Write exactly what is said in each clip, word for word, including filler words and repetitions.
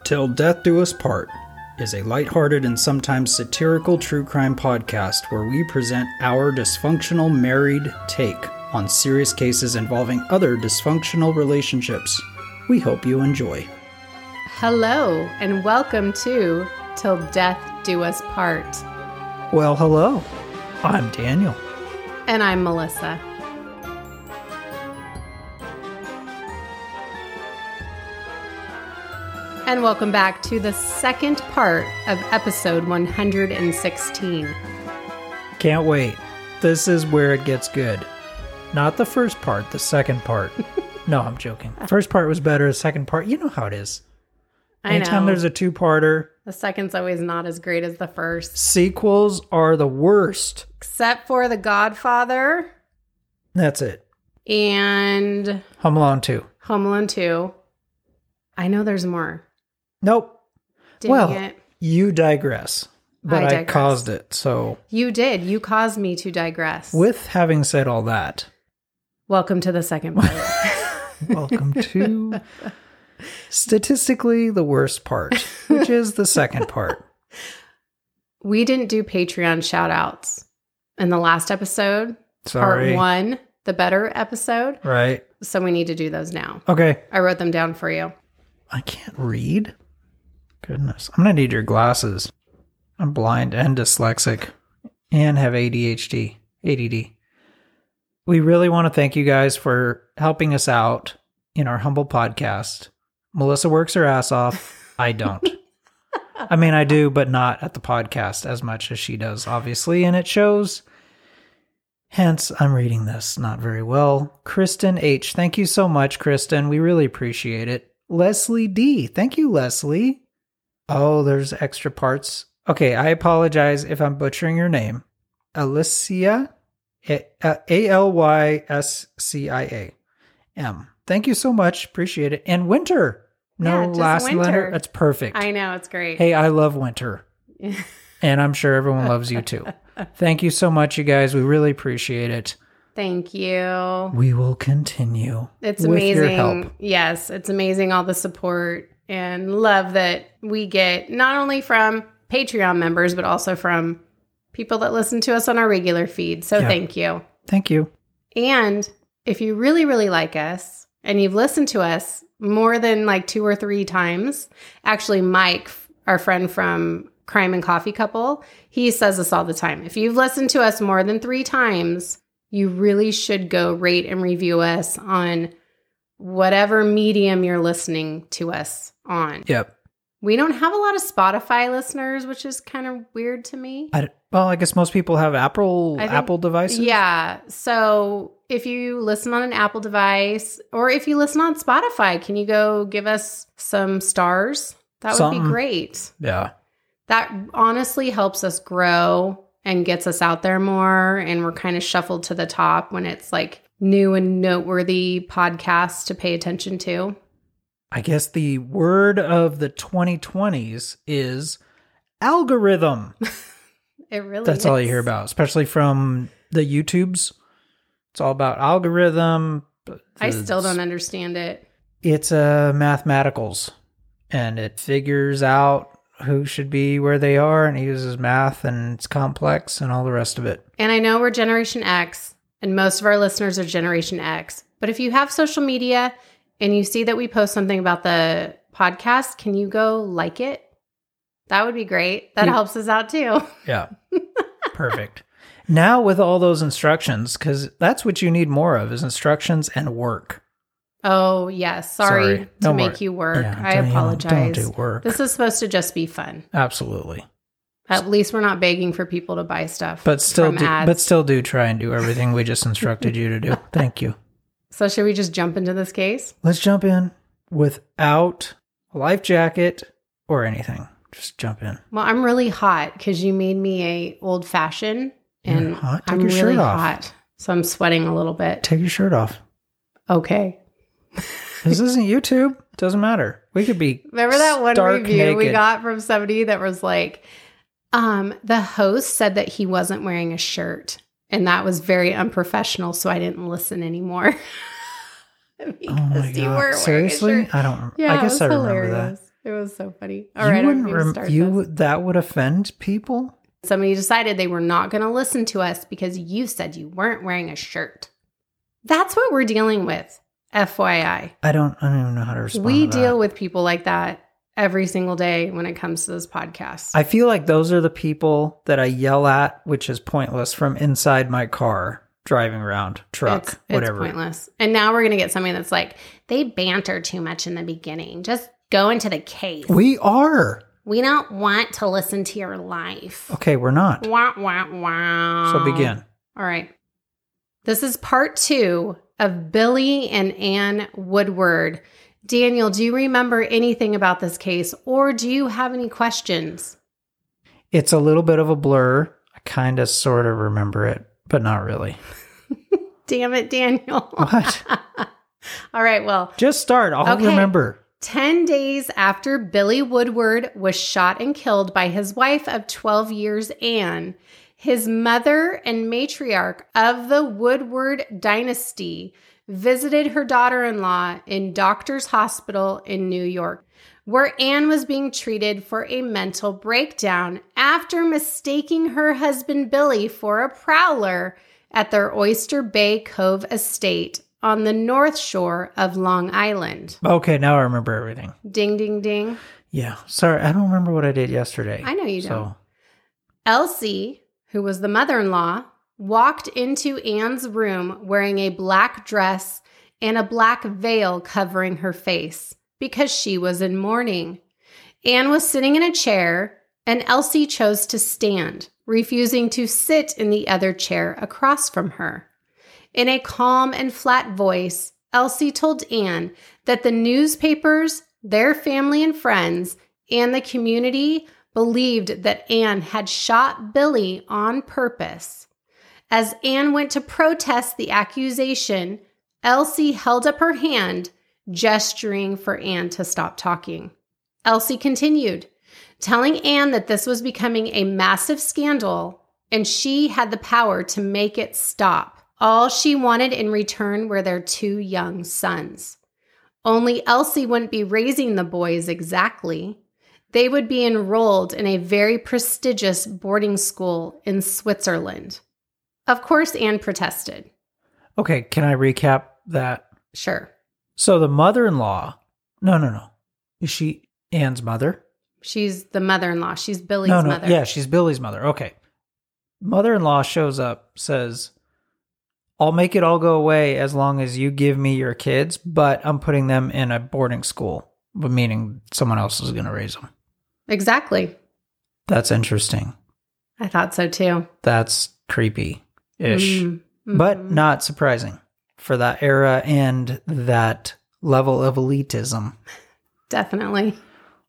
Till Death Do Us Part is a lighthearted and sometimes satirical true crime podcast where we present our dysfunctional married take on serious cases involving other dysfunctional relationships. We hope you enjoy. Hello, and welcome to Till Death Do Us Part. Well, hello. I'm Daniel. And I'm Melissa. And welcome back to the second part of episode one hundred sixteen. Can't wait. This is where it gets good. Not the first part, the second part. No, I'm joking. First part was better, the second part, you know how it is. I Anytime know. there's a two-parter, The second's always not as great as the first. sequels are the worst. Except for The Godfather That's it. and Home Alone two. Home Alone two. I know there's more. Nope. Dang well, it. you digress. But I I, digress. caused it. So, You did. You caused me to digress. with having said all that, Welcome to the second part. welcome to statistically the worst part, which is the second part. We didn't do Patreon shout outs in the last episode. Sorry. Part one, the better episode. Right. So we need to do those now. Okay. I wrote them down for you. I can't read. Goodness. I'm going to need your glasses. I'm blind and dyslexic and have A D H D, A D D. We really want to thank you guys for helping us out in our humble podcast. Melissa works her ass off. I don't. I mean, I do, but not at the podcast as much as she does, obviously, and it shows. Hence, I'm reading this not very well. Kristen H. Thank you so much, Kristen. We really appreciate it. Leslie D. Thank you, Leslie. Oh, there's extra parts. Okay, I apologize if I'm butchering your name. Alicia, A L Y S C I A M. Thank you so much. Appreciate it. And Winter. No Yeah, just last Winter. letter. That's perfect. I know, it's great. Hey, I love Winter. And I'm sure everyone loves you too. Thank you so much, you guys. We really appreciate it. Thank you. We will continue. It's with amazing. your help. Yes, it's amazing all the support and love that we get, not only from Patreon members, but also from people that listen to us on our regular feed. So Yeah. thank you. Thank you. And if you really, really like us and you've listened to us more than like two or three times, actually, Mike, our friend from Crime and Coffee Couple, he says this all the time. If you've listened to us more than three times, you really should go rate and review us on whatever medium you're listening to us on. Yep. We don't have a lot of Spotify listeners, which is kind of weird to me. I, well, I guess most people have Apple I think- Apple devices. Yeah. So if you listen on an Apple device or if you listen on Spotify, can you go give us some stars? That would Something. be great. Yeah. That honestly helps us grow and gets us out there more. And we're kind of shuffled to the top when it's like new and noteworthy podcasts to pay attention to. I guess the word of the twenty twenties is algorithm. It really That's is. all you hear about, especially from the YouTubes. It's all about algorithm. I still don't understand it. It's uh, mathematicals, and it figures out who should be where they are, and it uses math, and it's complex, and all the rest of it. And I know we're Generation X, and most of our listeners are Generation X. But if you have social media and you see that we post something about the podcast, can you go like it? That would be great. That You- helps us out too. Yeah. Perfect. Now with all those instructions, because that's what you need more of is instructions and work. Oh, yes. Sorry, Sorry. to Don't make worry. you work. Yeah, I don't- you know, apologize. don't do work. This is supposed to just be fun. Absolutely. At least we're not begging for people to buy stuff. But still from do, ads. but still do try and do everything we just instructed you to do. Thank you. So should we just jump into this case? Let's jump in without a life jacket or anything. Just jump in. Well, I'm really hot because you made me a old fashioned, You're and hot? Take I'm your really shirt off. hot, so I'm sweating a little bit. Take your shirt off. Okay. This isn't YouTube. It doesn't matter. We could be Remember that one stark review we naked. got from somebody that was like, um, the host said that he wasn't wearing a shirt, and that was very unprofessional, so I didn't listen anymore. because Oh my you God. weren't Seriously? wearing a shirt. I don't Yeah, I it guess was I remember hilarious. It was so funny. All you right, wouldn't I'm rem- start you this. would- that would offend people? Somebody decided they were not going to listen to us because you said you weren't wearing a shirt. That's what we're dealing with, F Y I. I don't I don't even know how to respond We to that. deal with people like that every single day when it comes to this podcast. I feel like those are the people that I yell at, which is pointless, from inside my car, driving around, truck, it's, whatever. It's pointless. And now we're going to get something that's like, they banter too much in the beginning. Just go into the case. We are. We don't want to listen to your life. Okay, we're not. Wah, wah, wah. So begin. All right. This is part two of Billy and Ann Woodward. Daniel, do you remember anything about this case, or do you have any questions? It's a little bit of a blur. I kind of sort of remember it, but not really. Damn it, Daniel. What? All right, well. Just start. I'll Okay. remember. Ten days after Billy Woodward was shot and killed by his wife of twelve years, Ann, his mother and matriarch of the Woodward dynasty visited her daughter-in-law in Doctors Hospital in New York, where Ann was being treated for a mental breakdown after mistaking her husband Billy for a prowler at their Oyster Bay Cove estate on the North Shore of Long Island. Okay, now I remember everything. Ding, ding, ding. Yeah. Sorry, I don't remember what I did yesterday. I know you don't. So, Elsie, who was the mother-in-law, walked into Ann's room wearing a black dress and a black veil covering her face because she was in mourning. Ann was sitting in a chair, and Elsie chose to stand, refusing to sit in the other chair across from her. In a calm and flat voice, Elsie told Ann that the newspapers, their family and friends, and the community believed that Ann had shot Billy on purpose. As Ann went to protest the accusation, Elsie held up her hand, gesturing for Ann to stop talking. Elsie continued, telling Ann that this was becoming a massive scandal and she had the power to make it stop. All she wanted in return were their two young sons. Only Elsie wouldn't be raising the boys exactly. They would be enrolled in a very prestigious boarding school in Switzerland. Of course, Ann protested. okay, can I recap that? Sure. So the mother-in-law, no, no, no. Is she Ann's mother? She's the mother-in-law. She's Billy's no, no. mother. Yeah, she's Billy's mother. Okay. Mother-in-law shows up, says, I'll make it all go away as long as you give me your kids, but I'm putting them in a boarding school, but meaning someone else is going to raise them. Exactly. That's interesting. I thought so too. That's creepy-ish, Mm-hmm. but not surprising for that era and that level of elitism. Definitely.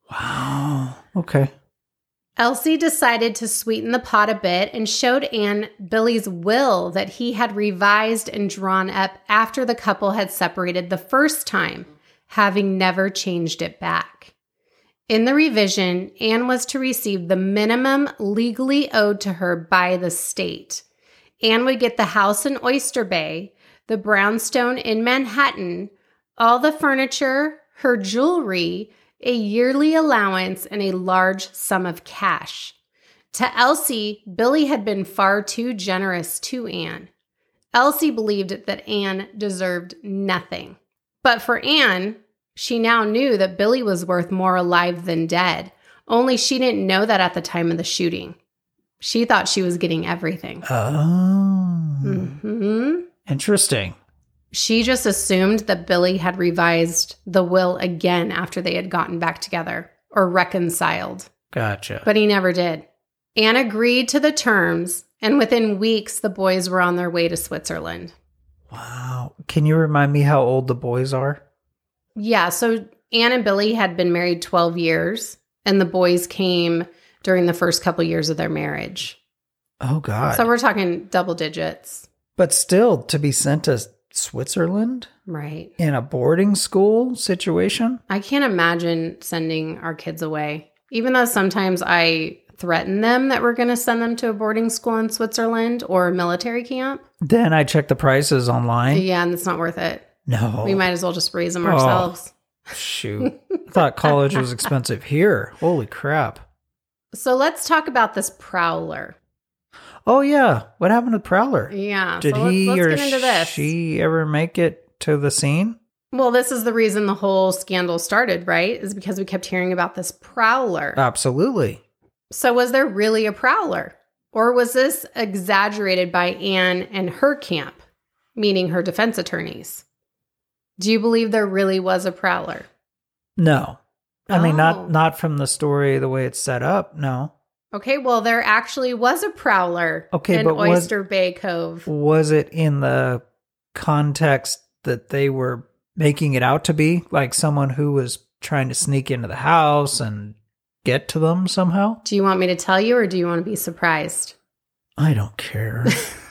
Wow. Okay. Elsie decided to sweeten the pot a bit and showed Ann Billy's will that he had revised and drawn up after the couple had separated the first time, having never changed it back. In the revision, Ann was to receive the minimum legally owed to her by the state. Ann would get the house in Oyster Bay, the brownstone in Manhattan, all the furniture, her jewelry, a yearly allowance, and a large sum of cash. To Elsie, Billy had been far too generous to Ann. Elsie believed that Ann deserved nothing. But for Ann, she now knew that Billy was worth more alive than dead, only she didn't know that at the time of the shooting. She thought she was getting everything. Oh. Mm-hmm. Interesting. She just assumed that Billy had revised the will again after they had gotten back together or reconciled. Gotcha. But he never did. Ann agreed to the terms, and within weeks, the boys were on their way to Switzerland. Wow. Can you remind me how old the boys are? Yeah, so Ann and Billy had been married twelve years, and the boys came during the first couple years of their marriage. Oh, God. So we're talking double digits. But still, to be sent to Switzerland Right. in a boarding school situation? I can't imagine sending our kids away, even though sometimes I threaten them that we're going to send them to a boarding school in Switzerland or a military camp. Then I check the prices online. Yeah, and it's not worth it. No. We might as well just raise them ourselves. Shoot. I thought college was expensive here. Holy crap. So let's talk about this prowler. Oh, yeah. What happened to Prowler? Yeah. Did so let's, he let's or get into this. she ever make it to the scene? Well, this is the reason the whole scandal started, right? Is because we kept hearing about this prowler. Absolutely. So was there really a prowler? Or was this exaggerated by Anne and her camp, meaning her defense attorneys? Do you believe there really was a prowler? No. I Oh. mean, not not from the story, the way it's set up, no. Okay, well, there actually was a prowler Okay, in but was- Oyster Bay Cove. Was it in the context that they were making it out to be? Like someone who was trying to sneak into the house and get to them somehow? Do you want me to tell you, or do you want to be surprised? I don't care.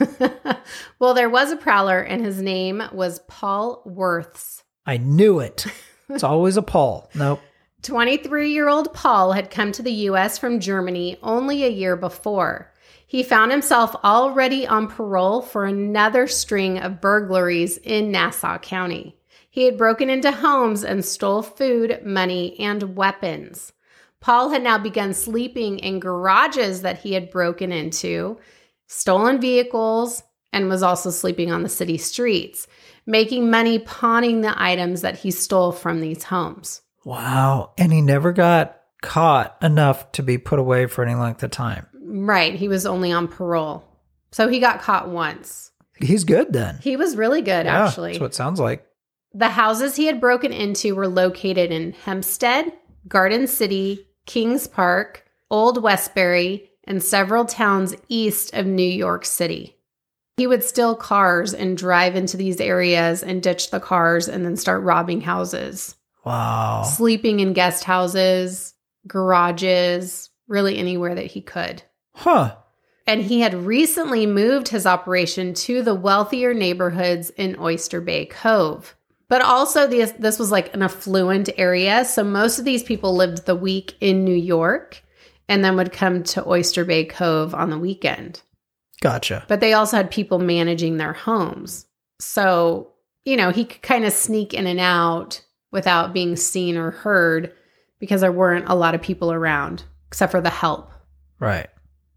Well, there was a prowler, and his name was Paul Worths. I knew it. It's always a Paul. Nope. twenty-three-year-old Paul had come to the U S from Germany only a year before. He found himself already on parole for another string of burglaries in Nassau County. He had broken into homes and stole food, money, and weapons. Paul had now begun sleeping in garages that he had broken into, stolen vehicles, and was also sleeping on the city streets, making money pawning the items that he stole from these homes. Wow. And he never got caught enough to be put away for any length of time. Right. He was only on parole. So he got caught once. He's good then. He was really good, Yeah, actually. that's what it sounds like. The houses he had broken into were located in Hempstead, Garden City, Kings Park, Old Westbury, and several towns east of New York City. He would steal cars and drive into these areas and ditch the cars and then start robbing houses. Wow. Sleeping in guest houses, garages, really anywhere that he could. Huh. And he had recently moved his operation to the wealthier neighborhoods in Oyster Bay Cove. But also this, this was like an affluent area. So most of these people lived the week in New York and then would come to Oyster Bay Cove on the weekend. Gotcha. But they also had people managing their homes. So, you know, he could kind of sneak in and out without being seen or heard because there weren't a lot of people around except for the help. Right.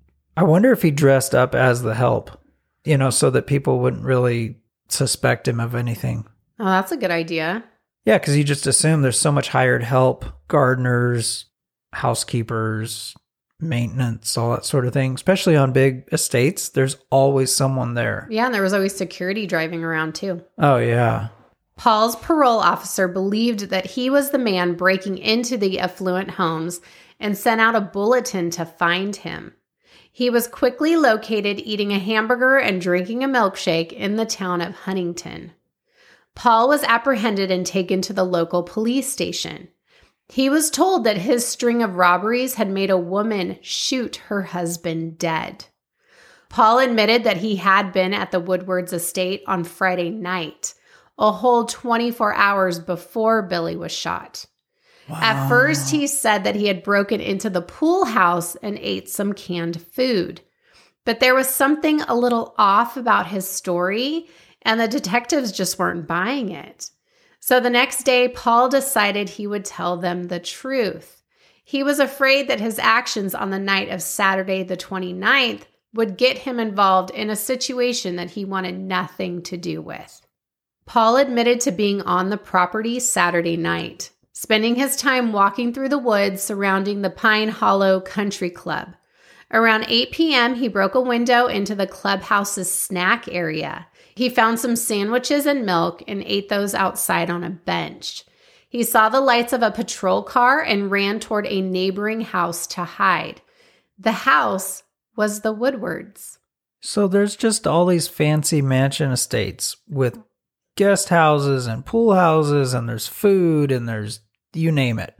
I wonder if he dressed up as the help, you know, so that people wouldn't really suspect him of anything. Oh, that's a good idea. Yeah, because you just assume there's so much hired help, gardeners, housekeepers, maintenance, all that sort of thing. Especially on big estates, there's always someone there. Yeah, and there was always security driving around too. Oh, yeah. Paul's parole officer believed that he was the man breaking into the affluent homes and sent out a bulletin to find him. He was quickly located eating a hamburger and drinking a milkshake in the town of Huntington. Paul was apprehended and taken to the local police station. He was told that his string of robberies had made a woman shoot her husband dead. Paul admitted that he had been at the Woodwards estate on Friday night, a whole twenty-four hours before Billy was shot. Wow. At first, he said that he had broken into the pool house and ate some canned food. But there was something a little off about his story, and the detectives just weren't buying it. So the next day, Paul decided he would tell them the truth. He was afraid that his actions on the night of Saturday the twenty-ninth would get him involved in a situation that he wanted nothing to do with. Paul admitted to being on the property Saturday night, spending his time walking through the woods surrounding the Pine Hollow Country Club. Around eight p.m., he broke a window into the clubhouse's snack area. He found some sandwiches and milk and ate those outside on a bench. He saw the lights of a patrol car and ran toward a neighboring house to hide. The house was the Woodwards. So there's just all these fancy mansion estates with guest houses and pool houses, and there's food, and there's you name it.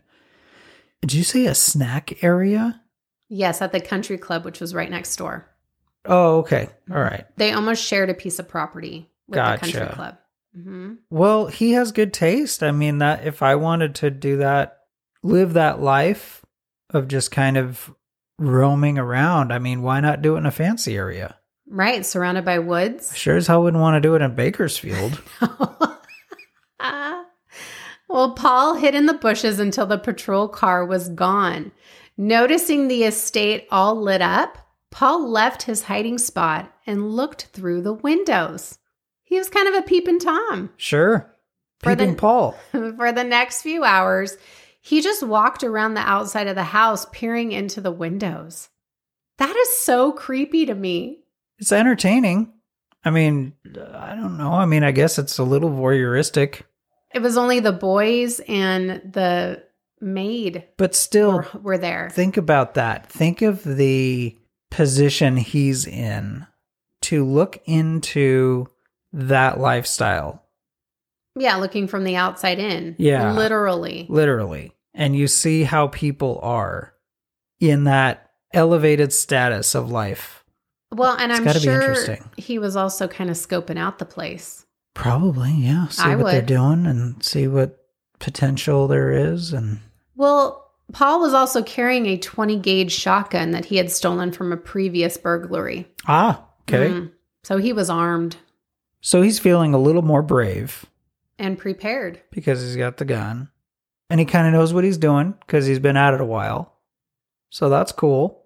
Did you say a snack area? Yes, at the country club, which was right next door. Oh, okay. All right. They almost shared a piece of property with Gotcha. the country club. Mm-hmm. Well, he has good taste. I mean, that if I wanted to do that, live that life of just kind of roaming around, I mean, why not do it in a fancy area? Right, surrounded by woods. Sure as hell wouldn't want to do it in Bakersfield. uh, Well, Paul hid in the bushes until the patrol car was gone. Noticing the estate all lit up, Paul left his hiding spot and looked through the windows. He was kind of a peeping Tom. Sure. For Peeping the- Paul. For the next few hours, he just walked around the outside of the house, peering into the windows. That is so creepy to me. It's entertaining. I mean, I don't know. I mean, I guess it's a little voyeuristic. It was only the boys and the maid But still, were, were there. think about that. Think of the position he's in to look into that lifestyle. Yeah, looking from the outside in. Yeah. Literally. Literally. And you see how people are in that elevated status of life. Well, and It's I'm gotta be sure interesting. he was also kind of scoping out the place. Probably, yeah. See I what they're would. doing and see what potential there is. And Well, Paul was also carrying a twenty gauge shotgun that he had stolen from a previous burglary. ah, okay. Mm. So he was armed So he's feeling a little more brave and prepared. because he's got the gun. And he kind of knows what he's doing because he's been at it a while. So that's cool,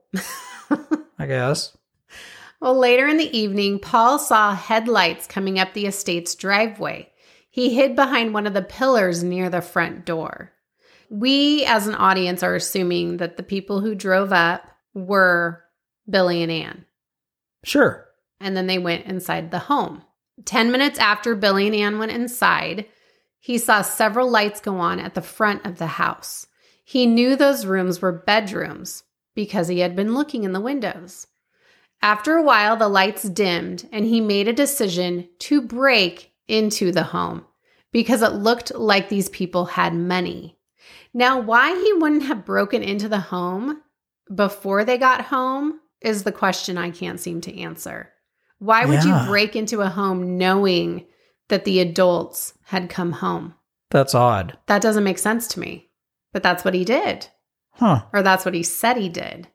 I guess. Well, later in the evening, Paul saw headlights coming up the estate's driveway. He hid behind one of the pillars near the front door. We, as an audience, are assuming that the people who drove up were Billy and Ann. Sure. And then they went inside the home. Ten minutes after Billy and Ann went inside, he saw several lights go on at the front of the house. He knew those rooms were bedrooms because he had been looking in the windows. After a while, the lights dimmed, and he made a decision to break into the home because it looked like these people had money. Now, why he wouldn't have broken into the home before they got home is the question I can't seem to answer. Why would Yeah. you break into a home knowing that the adults had come home? That's odd. That doesn't make sense to me, but that's what he did, Huh. or that's what he said he did.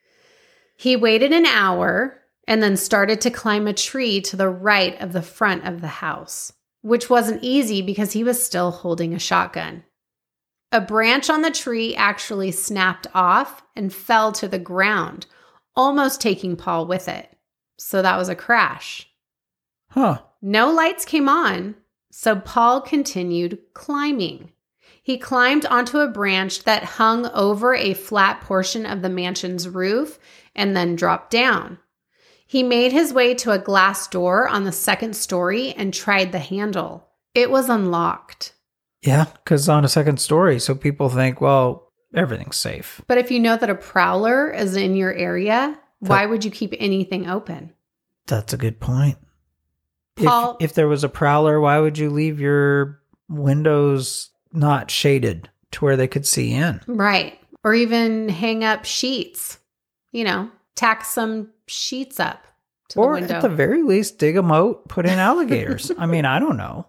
He waited an hour and then started to climb a tree to the right of the front of the house, which wasn't easy because he was still holding a shotgun. A branch on the tree actually snapped off and fell to the ground, almost taking Paul with it. So that was a crash. Huh. No lights came on, so Paul continued climbing. He climbed onto a branch that hung over a flat portion of the mansion's roof and then dropped down. He made his way to a glass door on the second story and tried the handle. It was unlocked. Yeah, because on a second story, so people think, well, everything's safe. But if you know that a prowler is in your area, why would you keep anything open? That's a good point. Paul- if, if there was a prowler, why would you leave your windows not shaded to where they could see in? Right. Or even hang up sheets. You know, tack some sheets up to Or the window. at the very least, dig a moat, put in alligators. I mean, I don't know.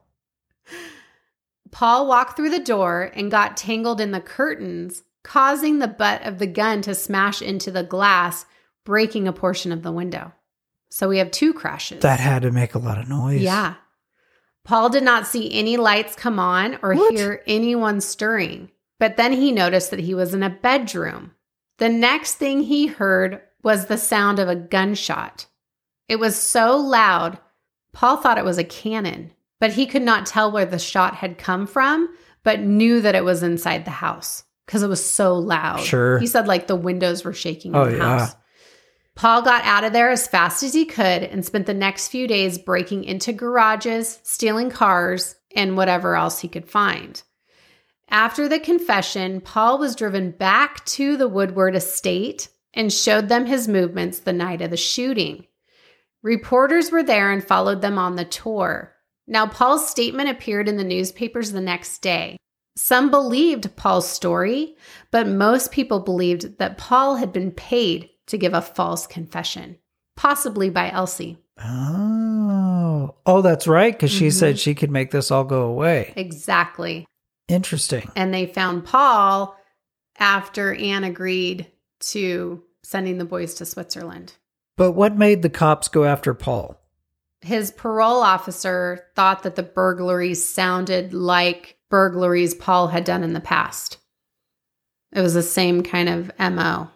Paul walked through the door and got tangled in the curtains, causing the butt of the gun to smash into the glass, breaking a portion of the window. So we have two crashes. That had to make a lot of noise. Yeah. Paul did not see any lights come on or What? hear anyone stirring, but then he noticed that he was in a bedroom. The next thing he heard was the sound of a gunshot. It was so loud, Paul thought it was a cannon, but he could not tell where the shot had come from, but knew that it was inside the house because it was so loud. Sure. He said like the windows were shaking in Oh, the yeah. house. Paul got out of there as fast as he could and spent the next few days breaking into garages, stealing cars, and whatever else he could find. After the confession, Paul was driven back to the Woodward estate and showed them his movements the night of the shooting. Reporters were there and followed them on the tour. Now, Paul's statement appeared in the newspapers the next day. Some believed Paul's story, but most people believed that Paul had been paid to give a false confession, possibly by Elsie. Oh. Oh, that's right, because she Mhm. said she could make this all go away. Exactly. Interesting. And they found Paul after Anne agreed to sending the boys to Switzerland. But what made the cops go after Paul? His parole officer thought that the burglaries sounded like burglaries Paul had done in the past. It was the same kind of M O.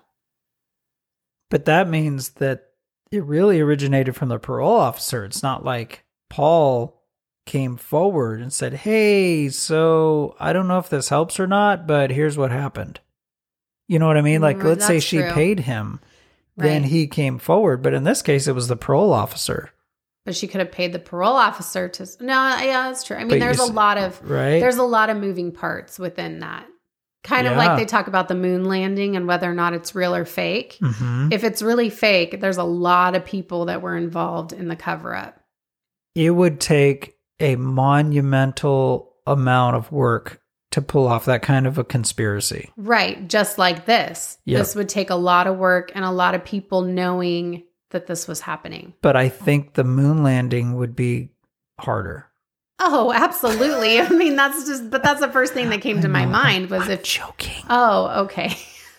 But that means that it really originated from the parole officer. It's not like Paul came forward and said, hey, so I don't know if this helps or not, but here's what happened. You know what I mean? Like, Mm, let's say that's she true. paid him, then Right. he came forward. But in this case, it was the parole officer, But she could have paid the parole officer to. No, yeah, that's true. I mean, But there's you a s- lot of right? there's a lot of moving parts within that. Kind of Yeah. like they talk about the moon landing and whether or not it's real or fake. Mhm. If it's really fake, there's a lot of people that were involved in the cover up. It would take a monumental amount of work to pull off that kind of a conspiracy. Right, just like this. Yep. This would take a lot of work and a lot of people knowing that this was happening. But I think the moon landing would be harder. Oh, absolutely. I mean, that's just, but that's the first thing that came to I my know, mind was I'm if, joking. oh, okay.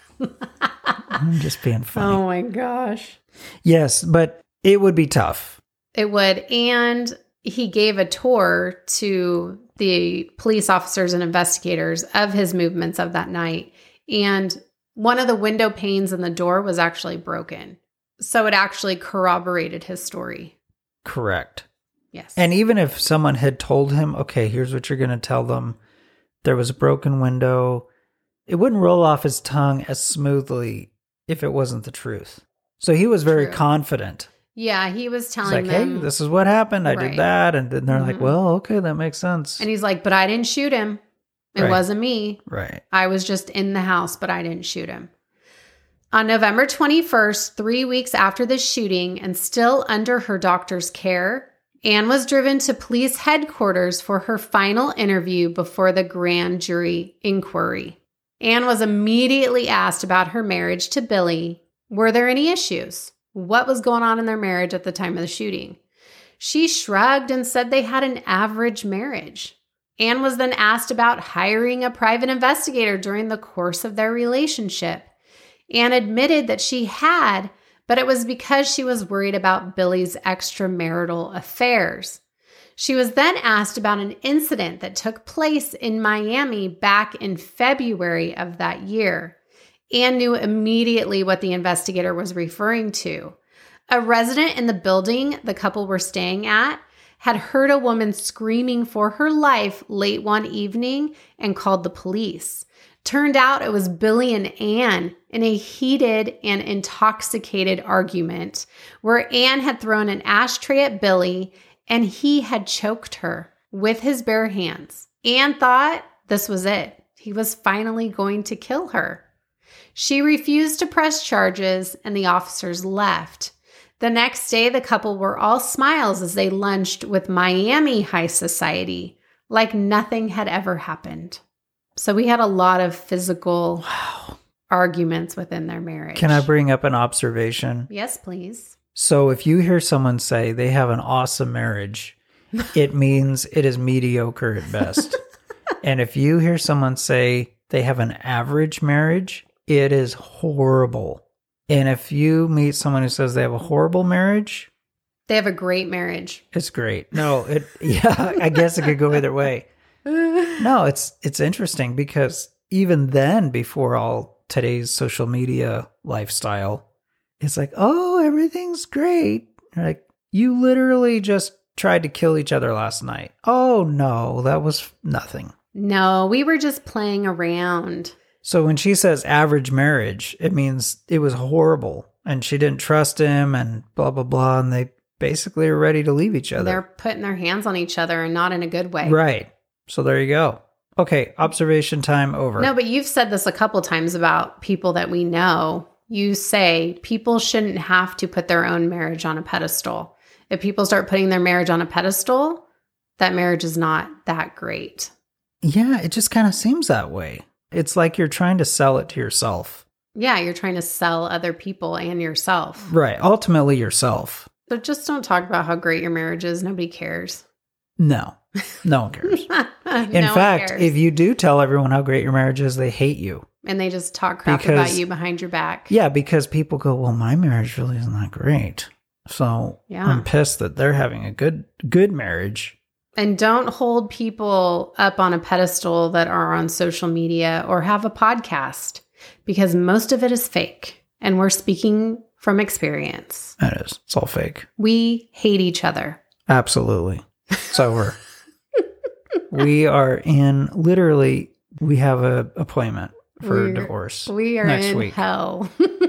I'm just being funny. Oh my gosh. Yes, but it would be tough. It would. And he gave a tour to the police officers and investigators of his movements of that night. And one of the window panes in the door was actually broken. So it actually corroborated his story. Correct. Yes. And even if someone had told him, okay, here's what you're going to tell them, there was a broken window, it wouldn't roll off his tongue as smoothly if it wasn't the truth. So he was very True. confident. yeah, he was He's telling like, hey, them. this is what happened. I Right. did that. And then they're like, Mhm. well, okay, that makes sense. and he's like, but I didn't shoot him. It Right. wasn't me. Right. I was just in the house, but I didn't shoot him. On November twenty-first, three weeks after the shooting and still under her doctor's care, Anne was driven to police headquarters for her final interview before the grand jury inquiry. Anne was immediately asked about her marriage to Billy. Were there any issues? What was going on in their marriage at the time of the shooting? She shrugged and said they had an average marriage. Anne was then asked about hiring a private investigator during the course of their relationship. Anne admitted that she had, but it was because she was worried about Billy's extramarital affairs. She was then asked about an incident that took place in Miami back in February of that year. Anne knew immediately what the investigator was referring to. A resident in the building the couple were staying at had heard a woman screaming for her life late one evening and called the police. Turned out it was Billy and Anne in a heated and intoxicated argument where Anne had thrown an ashtray at Billy and he had choked her with his bare hands. Anne thought this was it. He was finally going to kill her. She refused to press charges and the officers left. The next day, the couple were all smiles as they lunched with Miami high society, like nothing had ever happened. So we had a lot of physical Wow. arguments within their marriage. Can I bring up an observation? Yes, please. So if you hear someone say they have an awesome marriage, it means it is mediocre at best. And if you hear someone say they have an average marriage, it is horrible. And if you meet someone who says they have a horrible marriage, They have a great marriage. it's great. No, it yeah, I guess it could go either way. No, it's it's interesting because even then, before all today's social media lifestyle, it's like, oh, everything's great. You're like, you literally just tried to kill each other last night. Oh no, that was nothing. No, we were just playing around. So when she says average marriage, it means it was horrible and she didn't trust him and blah, blah, blah. And they basically are ready to leave each other. They're putting their hands on each other and not in a good way. Right. So there you go. Okay. Observation time over. No, but you've said this a couple times about people that we know. You say people shouldn't have to put their own marriage on a pedestal. If people start putting their marriage on a pedestal, that marriage is not that great. Yeah. It just kind of seems that way. It's like you're trying to sell it to yourself. Yeah, you're trying to sell other people and yourself. Right. Ultimately yourself. So just don't talk about how great your marriage is. Nobody cares. No, no one cares. In fact, if you do tell everyone how great your marriage is, they hate you. And they just talk crap Because- about you behind your back. Yeah, because people go, well, my marriage really isn't that great. So Yeah. I'm pissed that they're having a good good marriage And don't hold people up on a pedestal that are on social media or have a podcast, because most of it is fake. And we're speaking from experience. It is. It's all fake. We hate each other. Absolutely. It's over. We are in, literally, we have a appointment for We're, divorce. We are next in week. hell.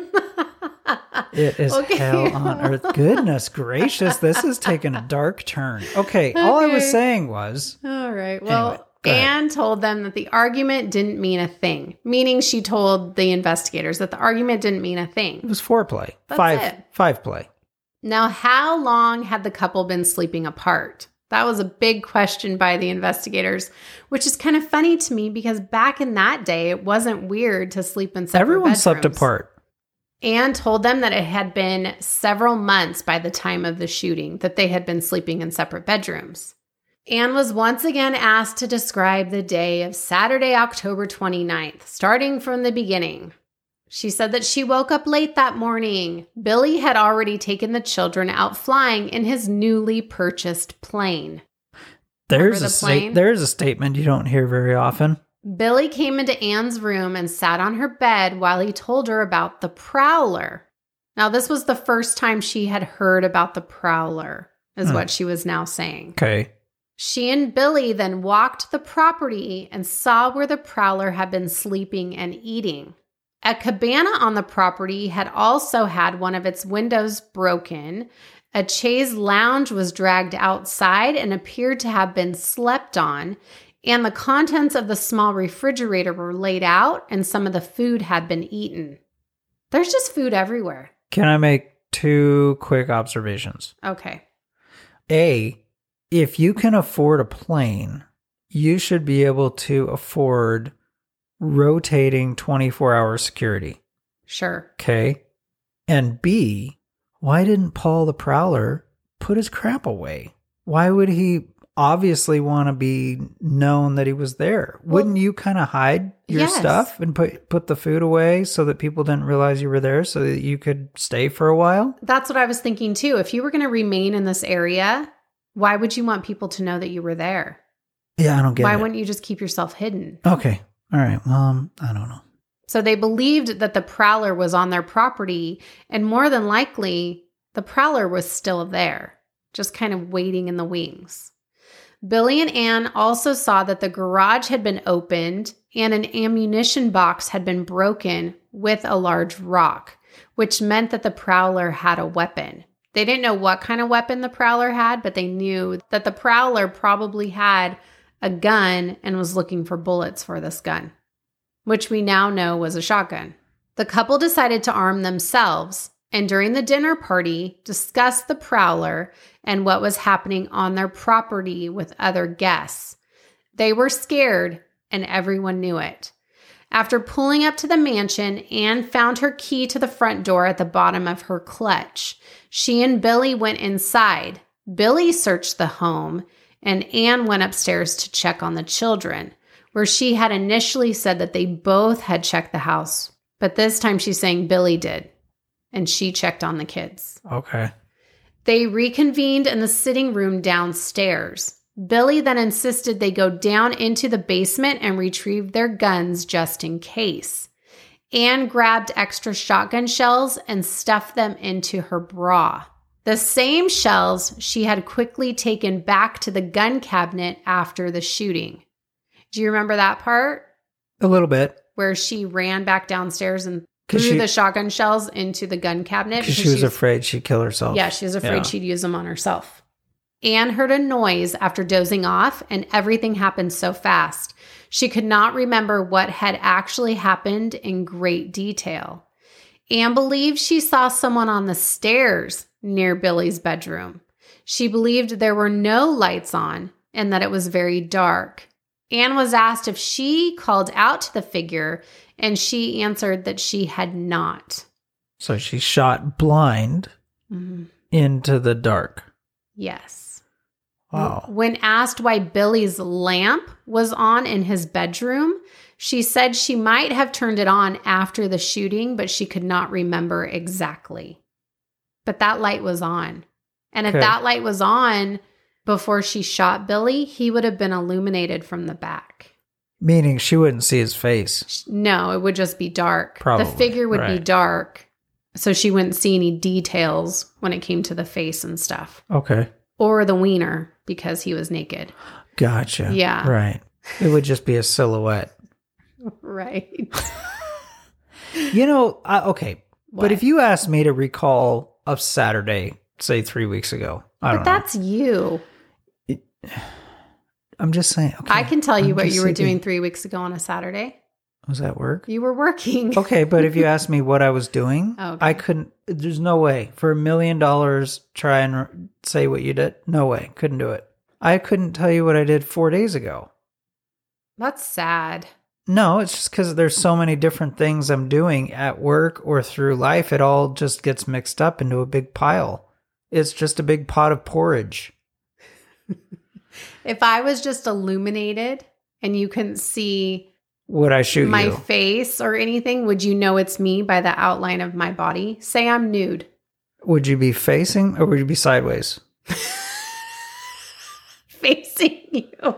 It is Okay. hell on earth. Goodness gracious. This is taking a dark turn. Okay. All I was Okay. saying was, All right. Well, Anyway, go ahead. Anne told them that the argument didn't mean a thing, meaning she told the investigators that the argument didn't mean a it thing. was foreplay. That's five, it. five play. Now, how long had the couple been sleeping apart? That was a big question by the investigators, which is kind of funny to me because back in that day, it wasn't weird to sleep in separate Everyone slept bedrooms. apart. Anne told them that it had been several months by the time of the shooting that they had been sleeping in separate bedrooms. Anne was once again asked to describe the day of Saturday, October twenty-ninth, starting from the beginning. She said that she woke up late that morning. Billy had already taken the children out flying in his newly purchased plane. There's the a sta- plane? there's a statement you don't hear very often. Billy came into Anne's room and sat on her bed while he told her about the Prowler. Now, this was the first time she had heard about the Prowler, is Hmm. what she was now saying. Okay. She and Billy then walked the property and saw where the Prowler had been sleeping and eating. A cabana on the property had also had one of its windows broken. A chaise lounge was dragged outside and appeared to have been slept on, and the contents of the small refrigerator were laid out, and some of the food had been eaten. There's just food everywhere. Can I make two quick observations? Okay. A, if you can afford a plane, you should be able to afford rotating twenty-four hour security. Sure. Okay. And B, why didn't Paul the Prowler put his crap away? Why would he obviously want to be known that he was there? Well, Wouldn't you kind of hide your yes. stuff and put put the food away so that people didn't realize you were there so that you could stay for a while? That's what I was thinking too. If you were going to remain in this area, why would you want people to know that you were there? Yeah, I don't get Why it. wouldn't you just keep yourself hidden? Okay. All right. Well, um, I don't know. So they believed that the Prowler was on their property, and more than likely, the Prowler was still there, just kind of waiting in the wings. Billy and Anne also saw that the garage had been opened and an ammunition box had been broken with a large rock, which meant that the Prowler had a weapon. They didn't know what kind of weapon the Prowler had, but they knew that the Prowler probably had a gun and was looking for bullets for this gun, which we now know was a shotgun. The couple decided to arm themselves, and during the dinner party, discussed the Prowler and what was happening on their property with other guests. They were scared, and everyone knew it. After pulling up to the mansion, Anne found her key to the front door at the bottom of her clutch. She and Billy went inside. Billy searched the home, and Anne went upstairs to check on the children, where she had initially said that they both had checked the house. But this time she's saying Billy did, and she checked on the kids. Okay. They reconvened in the sitting room downstairs. Billy then insisted they go down into the basement and retrieve their guns just in case. Anne grabbed extra shotgun shells and stuffed them into her bra. The same shells she had quickly taken back to the gun cabinet after the shooting. Do you remember that part? A little bit. Where she ran back downstairs and 'Cause threw she- the shotgun shells into the gun cabinet. Because she was afraid she'd kill herself. Yeah, she was afraid Yeah. she'd use them on herself. Anne heard a noise after dozing off, and everything happened so fast. She could not remember what had actually happened in great detail. Anne believed she saw someone on the stairs near Billy's bedroom. She believed there were no lights on and that it was very dark. Anne was asked if she called out to the figure, and she answered that she had not. So she shot blind Mm-hmm. into the dark. Yes. Wow. When asked why Billy's lamp was on in his bedroom, she said she might have turned it on after the shooting, but she could not remember exactly. But that light was on. And if Okay. that light was on, before she shot Billy, he would have been illuminated from the back. Meaning she wouldn't see his face. No, it would just be dark. Probably, the figure would right. be dark, so she wouldn't see any details when it came to the face and stuff. Okay. Or the wiener, because he was naked. Gotcha. Yeah. Right. It would just be a silhouette. Right. You know, I, okay. What? But if you asked me to recall a Saturday, say three weeks ago, I don't But that's you. know. I'm just saying. Okay, I can tell you I'm what just you were thinking- doing three weeks ago on a Saturday. Was that work? You were working. Okay, but if you asked me what I was doing, Oh, okay. I couldn't. There's no way for a million dollars. Try and r- say what you did. No way. Couldn't do it. I couldn't tell you what I did four days ago. That's sad. No, it's just because there's so many different things I'm doing at work or through life. It all just gets mixed up into a big pile. It's just a big pot of porridge. If I was just illuminated and you couldn't see Would I shoot my you? face or anything, would you know it's me by the outline of my body? Say I'm nude. Would you be facing or would you be sideways? Facing you.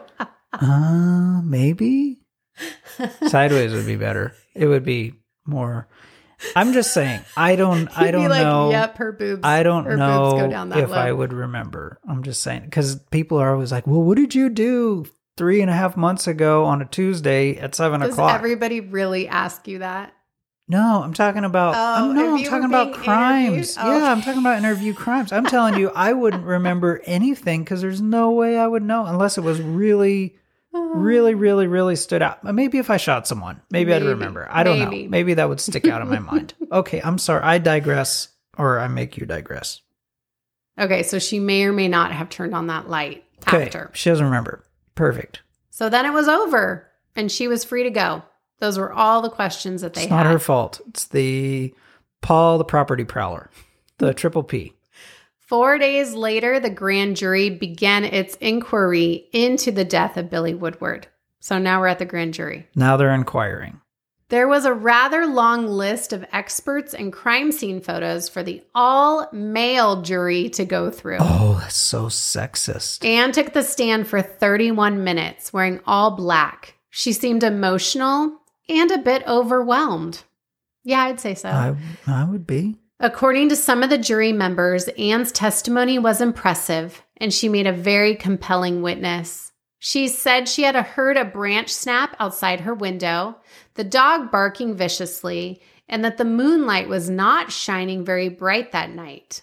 Uh, maybe. Sideways would be better. It would be more. I'm just saying. I don't. I You'd don't be like, know. Yep, her boobs. I don't her know boobs go down that if low. I would remember. I'm just saying because people are always like, "Well, what did you do three and a half months ago on a Tuesday at seven Does o'clock?" everybody really ask you that? No, I'm talking about. Oh, I'm, no, if I'm you talking were about being crimes. interviewed? Oh. Yeah, I'm talking about interview crimes. I'm telling you, I wouldn't remember anything because there's no way I would know unless it was really, really, really, really stood out. Maybe if I shot someone, maybe, I'd Maybe. remember. I don't Maybe. know. Maybe that would stick out in my mind. Okay, I'm sorry. I digress, or I make you digress. Okay, so she may or may not have turned on that light Okay, after. she doesn't remember. Perfect. So then it was over and she was free to go. Those were all the questions that they It's had. not her fault. It's the Paul, the property prowler, the triple P. Four days later, the grand jury began its inquiry into the death of Billy Woodward. So now we're at the grand jury. Now they're inquiring. There was a rather long list of experts and crime scene photos for the all-male jury to go through. Oh, that's so sexist. Anne took the stand for thirty-one minutes, wearing all black. She seemed emotional and a bit overwhelmed. Yeah, I'd say so. I, I would be. According to some of the jury members, Anne's testimony was impressive, and she made a very compelling witness. She said she had heard a branch snap outside her window, the dog barking viciously, and that the moonlight was not shining very bright that night.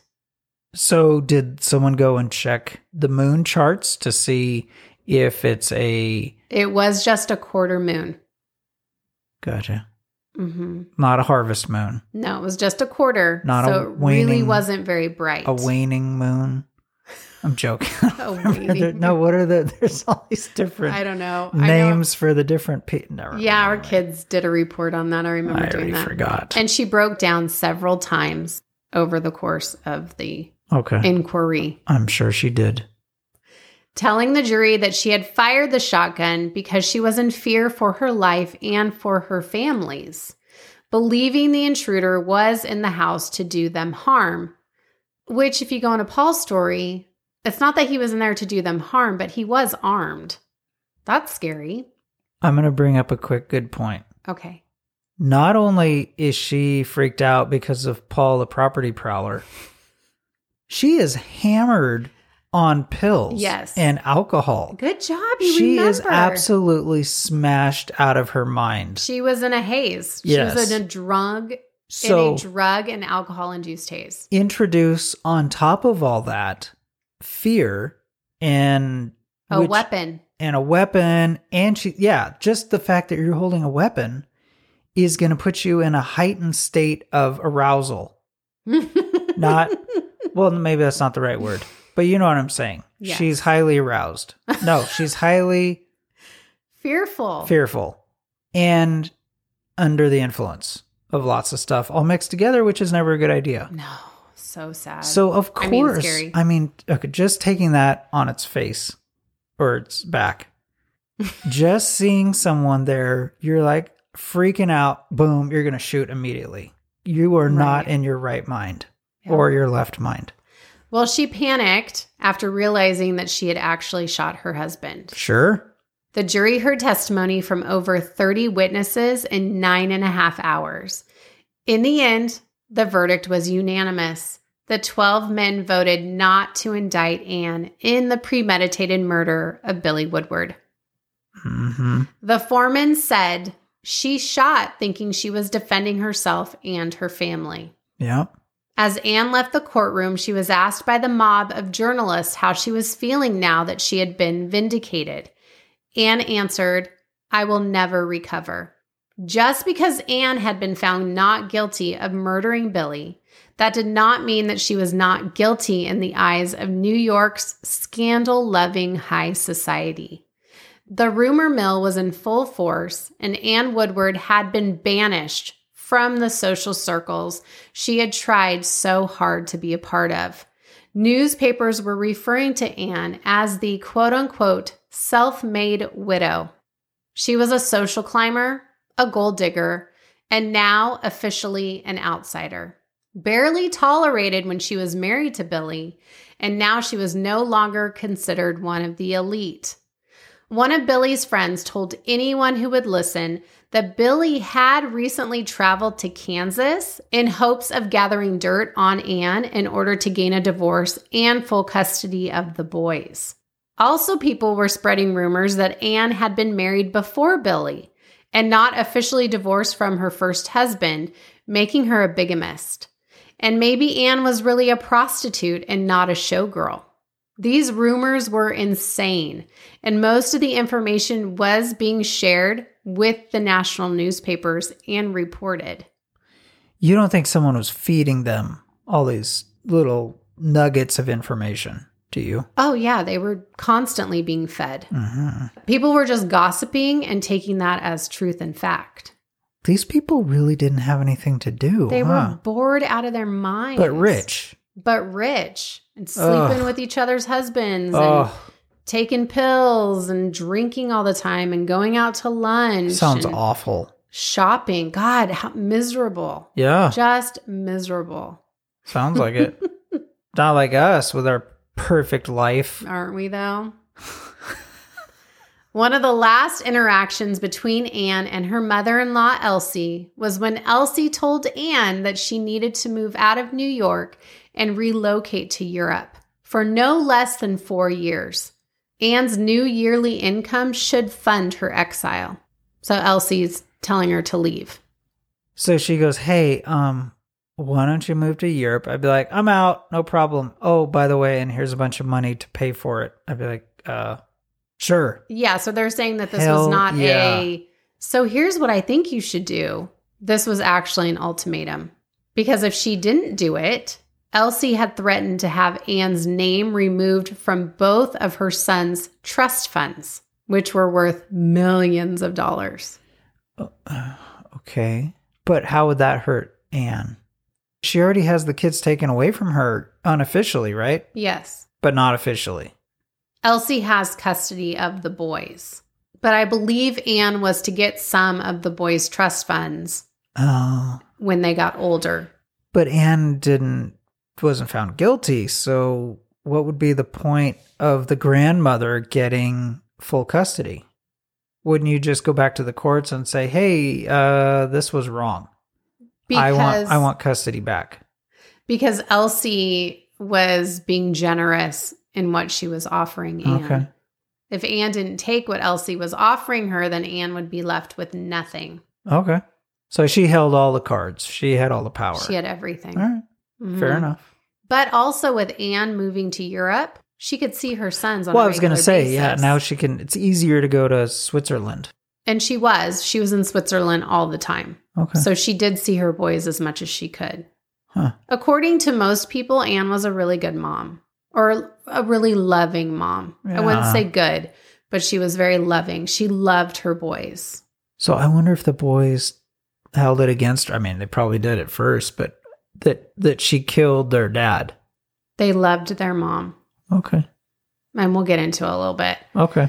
So did someone go and check the moon charts to see if it's a... It was just a quarter moon. Gotcha. Mm-hmm. Not a harvest moon. No, it was just a quarter. Not so a it really waning- wasn't very bright. A waning moon. I'm joking. A Remember the- waning no, what are the... There's all these different I don't know. I know. names for the different... Pe- Never Yeah, our mind. kids did a report on that. I remember I doing already that. forgot. And she broke down several times over the course of the Okay. inquiry, I'm sure she did. telling the jury that she had fired the shotgun because she was in fear for her life and for her family's, believing the intruder was in the house to do them harm. Which, if you go into Paul's story, it's not that he was in there to do them harm, but he was armed. That's scary. I'm going to bring up a quick good point. Okay. Not only is she freaked out because of Paul, the property prowler, she is hammered on pills Yes. and alcohol. Good job. You She remember. is absolutely smashed out of her mind. She was in a haze. She Yes. was in a drug, So in a drug and alcohol induced haze. introduce on top of all that fear and A which- weapon. and a weapon, and she yeah, just the fact that you're holding a weapon is going to put you in a heightened state of arousal. Not well, maybe that's not the right word, but you know what I'm saying. Yes. She's highly aroused. No, she's highly Fearful. fearful and under the influence of lots of stuff all mixed together, which is never a good idea. No, so sad. So of I mean, course, scary. I mean, okay, just taking that on its face or its back, just seeing someone there, you're like freaking out. Boom, you're going to shoot immediately. You are not Right. in your right mind Yeah. or your left mind. Well, she panicked after realizing that she had actually shot her husband. Sure. The jury heard testimony from over thirty witnesses in nine and a half hours. In the end, the verdict was unanimous. The twelve men voted not to indict Ann in the premeditated murder of Billy Woodward. Mm-hmm. The foreman said she shot thinking she was defending herself and her family. Yep. As Ann left the courtroom, she was asked by the mob of journalists how she was feeling now that she had been vindicated. Ann answered, "I will never recover." Just because Ann had been found not guilty of murdering Billy, that did not mean that she was not guilty in the eyes of New York's scandal-loving high society. The rumor mill was in full force, and Ann Woodward had been banished from the social circles she had tried so hard to be a part of. Newspapers were referring to Ann as the quote-unquote self-made widow. She was a social climber, a gold digger, and now officially an outsider. Barely tolerated when she was married to Billy, and now she was no longer considered one of the elite. One of Billy's friends told anyone who would listen that Billy had recently traveled to Kansas in hopes of gathering dirt on Ann in order to gain a divorce and full custody of the boys. Also, people were spreading rumors that Ann had been married before Billy and not officially divorced from her first husband, making her a bigamist. And maybe Ann was really a prostitute and not a showgirl. These rumors were insane, and most of the information was being shared with the national newspapers and reported. You don't think someone was feeding them all these little nuggets of information, do you? Oh, yeah, they were constantly being fed. Mm-hmm. People were just gossiping and taking that as truth and fact. These people really didn't have anything to do. They huh? were bored out of their minds. But rich. But rich. And sleeping Ugh. with each other's husbands. Oh. And taking pills and drinking all the time and going out to lunch. Sounds and awful. Shopping. God, how miserable. Yeah. Just miserable. Sounds like it. Not like us with our perfect life. Aren't we, though? One of the last interactions between Ann and her mother-in-law, Elsie, was when Elsie told Ann that she needed to move out of New York and relocate to Europe for no less than four years. Ann's new yearly income should fund her exile. So Elsie's telling her to leave. So she goes, hey, um, why don't you move to Europe? I'd be like, I'm out. No problem. Oh, by the way, and here's a bunch of money to pay for it. I'd be like, uh, sure. Yeah, so they're saying that this Hell was not yeah. a, so here's what I think you should do. This was actually an ultimatum. Because if she didn't do it, Elsie had threatened to have Ann's name removed from both of her son's trust funds, which were worth millions of dollars. Uh, okay. But how would that hurt Ann? She already has the kids taken away from her unofficially, right? Yes. But not officially. Elsie has custody of the boys. But I believe Ann was to get some of the boys' trust funds Oh. when they got older. But Ann didn't, wasn't found guilty. So what would be the point of the grandmother getting full custody? Wouldn't you just go back to the courts and say, hey, uh, this was wrong. Because, I want, I want custody back. Because Elsie was being generous in what she was offering Ann. Okay. If Ann didn't take what Elsie was offering her, then Ann would be left with nothing. Okay. So she held all the cards. She had all the power. She had everything. All right. Mhm. Fair enough. But also with Ann moving to Europe, she could see her sons on Well, a I was going to regular say, yeah, basis. now she can, it's easier to go to Switzerland. And she was. She was in Switzerland all the time. Okay. So she did see her boys as much as she could. Huh. According to most people, Ann was a really good mom. Or a really loving mom. I wouldn't Yeah. say good, but she was very loving. She loved her boys. So I wonder if the boys held it against her. I mean, they probably did at first, but that that she killed their dad. They loved their mom. Okay. And we'll get into it a little bit. Okay.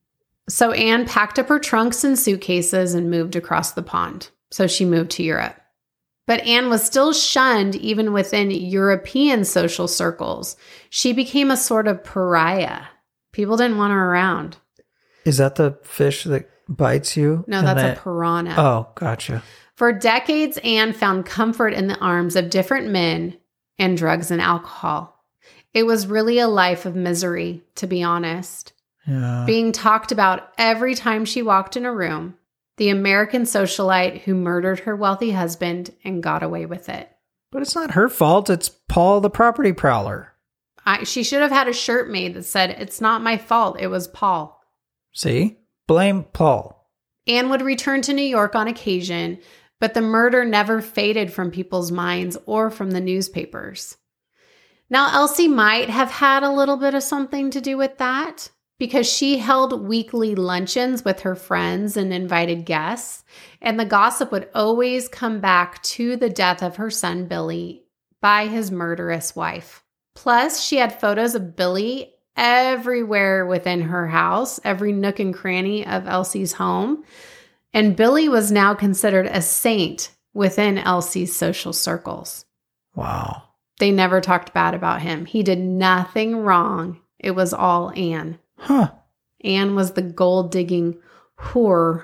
So Ann packed up her trunks and suitcases and moved across the pond. So she moved to Europe. But Anne was still shunned even within European social circles. She became a sort of pariah. People didn't want her around. Is that the fish that bites you? No, that's they... a piranha. Oh, gotcha. For decades, Anne found comfort in the arms of different men and drugs and alcohol. It was really a life of misery, to be honest. Yeah. Being talked about every time she walked in a room. The American socialite who murdered her wealthy husband and got away with it. But it's not her fault. It's Paul, the property prowler. I, she should have had a shirt made that said, "It's not my fault. It was Paul." See? Blame Paul. Anne would return to New York on occasion, but the murder never faded from people's minds or from the newspapers. Now, Elsie might have had a little bit of something to do with that, because she held weekly luncheons with her friends and invited guests, and the gossip would always come back to the death of her son, Billy, by his murderous wife. Plus, she had photos of Billy everywhere within her house, every nook and cranny of Elsie's home, and Billy was now considered a saint within Elsie's social circles. Wow. They never talked bad about him. He did nothing wrong. It was all Anne. Huh. Anne was the gold-digging whore.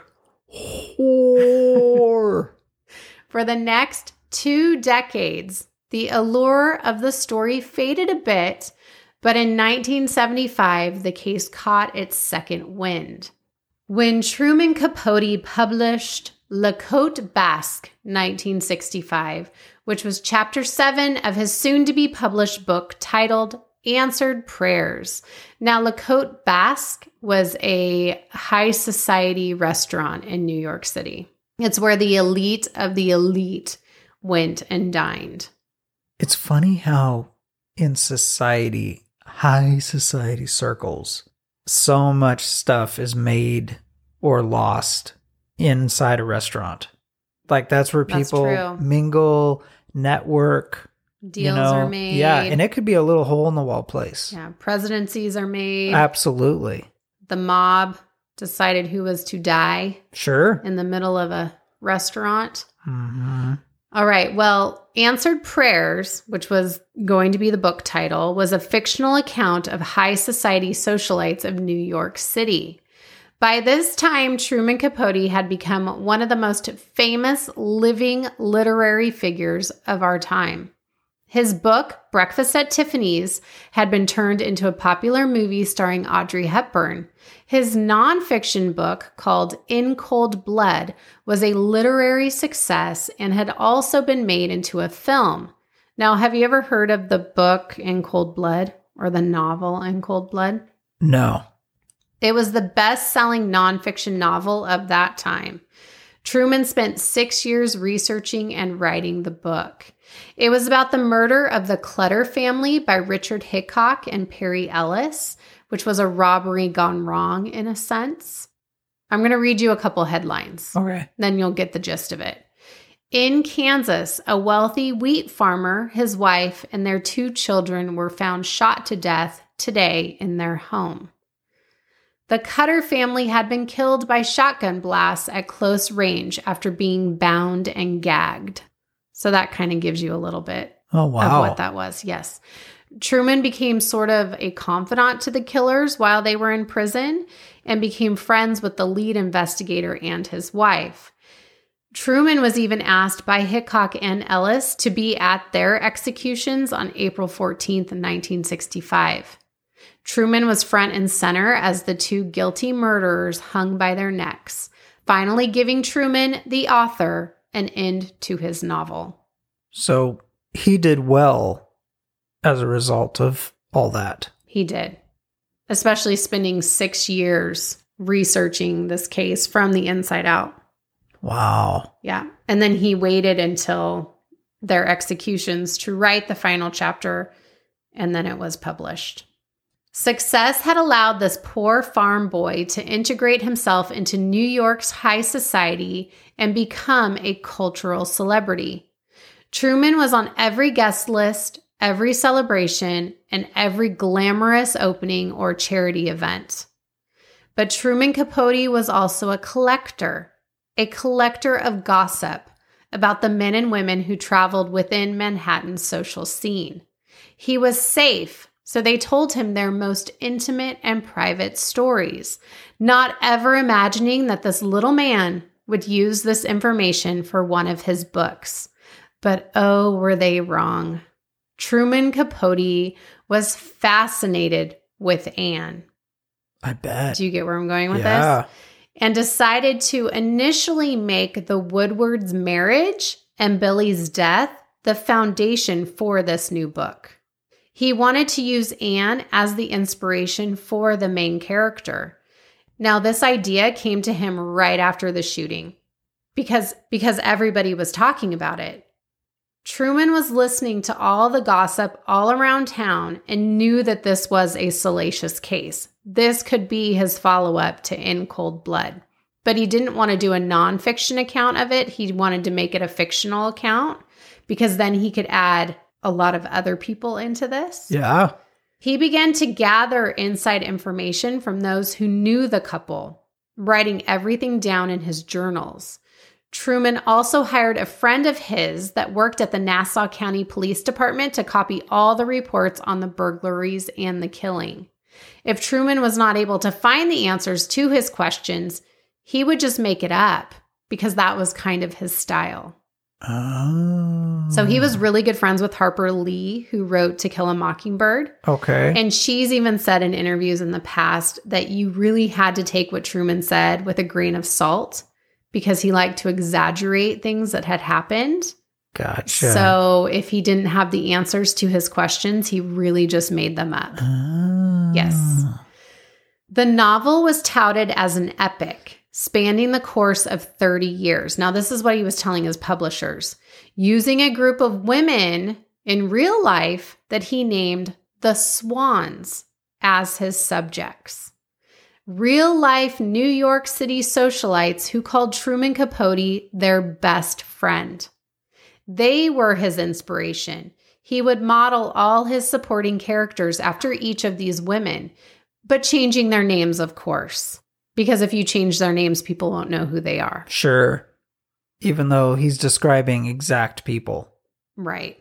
Whore. For the next two decades, the allure of the story faded a bit, but in nineteen seventy-five, the case caught its second wind. When Truman Capote published La Côte Basque, nineteen sixty-five, which was chapter seven of his soon-to-be-published book titled Answered Prayers. Now, La Côte Basque was a high society restaurant in New York City. It's where the elite of the elite went and dined. It's funny how in society, high society circles, so much stuff is made or lost inside a restaurant. Like that's where people That's mingle, network. Deals you know, are made. Yeah, and it could be a little hole in the wall place. Yeah, presidencies are made. Absolutely. The mob decided who was to die. Sure. In the middle of a restaurant. Mm-hmm. All right. Well, Answered Prayers, which was going to be the book title, was a fictional account of high society socialites of New York City. By this time, Truman Capote had become one of the most famous living literary figures of our time. His book, Breakfast at Tiffany's, had been turned into a popular movie starring Audrey Hepburn. His nonfiction book, called In Cold Blood, was a literary success and had also been made into a film. Now, have you ever heard of the book In Cold Blood or the novel In Cold Blood? No. It was the best-selling nonfiction novel of that time. Truman spent six years researching and writing the book. It was about the murder of the Clutter family by Richard Hickok and Perry Ellis, which was a robbery gone wrong in a sense. I'm going to read you a couple headlines. Okay. Then you'll get the gist of it. In Kansas, a wealthy wheat farmer, his wife, and their two children were found shot to death today in their home. The Cutter family had been killed by shotgun blasts at close range after being bound and gagged. So that kind of gives you a little bit oh, wow. of what that was. Yes. Truman became sort of a confidant to the killers while they were in prison and became friends with the lead investigator and his wife. Truman was even asked by Hickok and Ellis to be at their executions on April fourteenth, nineteen sixty-five. Truman was front and center as the two guilty murderers hung by their necks, finally giving Truman, the author, an end to his novel. So he did well as a result of all that. He did, especially spending six years researching this case from the inside out. Wow. Yeah. And then he waited until their executions to write the final chapter, and then it was published. Success had allowed this poor farm boy to integrate himself into New York's high society and become a cultural celebrity. Truman was on every guest list, every celebration, and every glamorous opening or charity event. But Truman Capote was also a collector, a collector of gossip, about the men and women who traveled within Manhattan's social scene. He was safe, so they told him their most intimate and private stories, not ever imagining that this little man would use this information for one of his books. But oh, were they wrong. Truman Capote was fascinated with Anne. I bet. Do you get where I'm going with yeah. this? And decided to initially make the Woodwards' marriage and Billy's death the foundation for this new book. He wanted to use Anne as the inspiration for the main character. Now, this idea came to him right after the shooting because, because everybody was talking about it. Truman was listening to all the gossip all around town and knew that this was a salacious case. This could be his follow-up to In Cold Blood. But he didn't want to do a nonfiction account of it. He wanted to make it a fictional account because then he could add a lot of other people into this. Yeah. He began to gather inside information from those who knew the couple, writing everything down in his journals. Truman also hired a friend of his that worked at the Nassau County Police Department to copy all the reports on the burglaries and the killing. If Truman was not able to find the answers to his questions, he would just make it up because that was kind of his style. Oh. So he was really good friends with Harper Lee, who wrote To Kill a Mockingbird. Okay. And she's even said in interviews in the past that you really had to take what Truman said with a grain of salt because he liked to exaggerate things that had happened. Gotcha. So if he didn't have the answers to his questions, he really just made them up. Oh. Yes. The novel was touted as an epic, spanning the course of thirty years. Now, this is what he was telling his publishers, using a group of women in real life that he named the Swans as his subjects. Real-life New York City socialites who called Truman Capote their best friend. They were his inspiration. He would model all his supporting characters after each of these women, but changing their names, of course. Because if you change their names, people won't know who they are. Sure. Even though he's describing exact people. Right.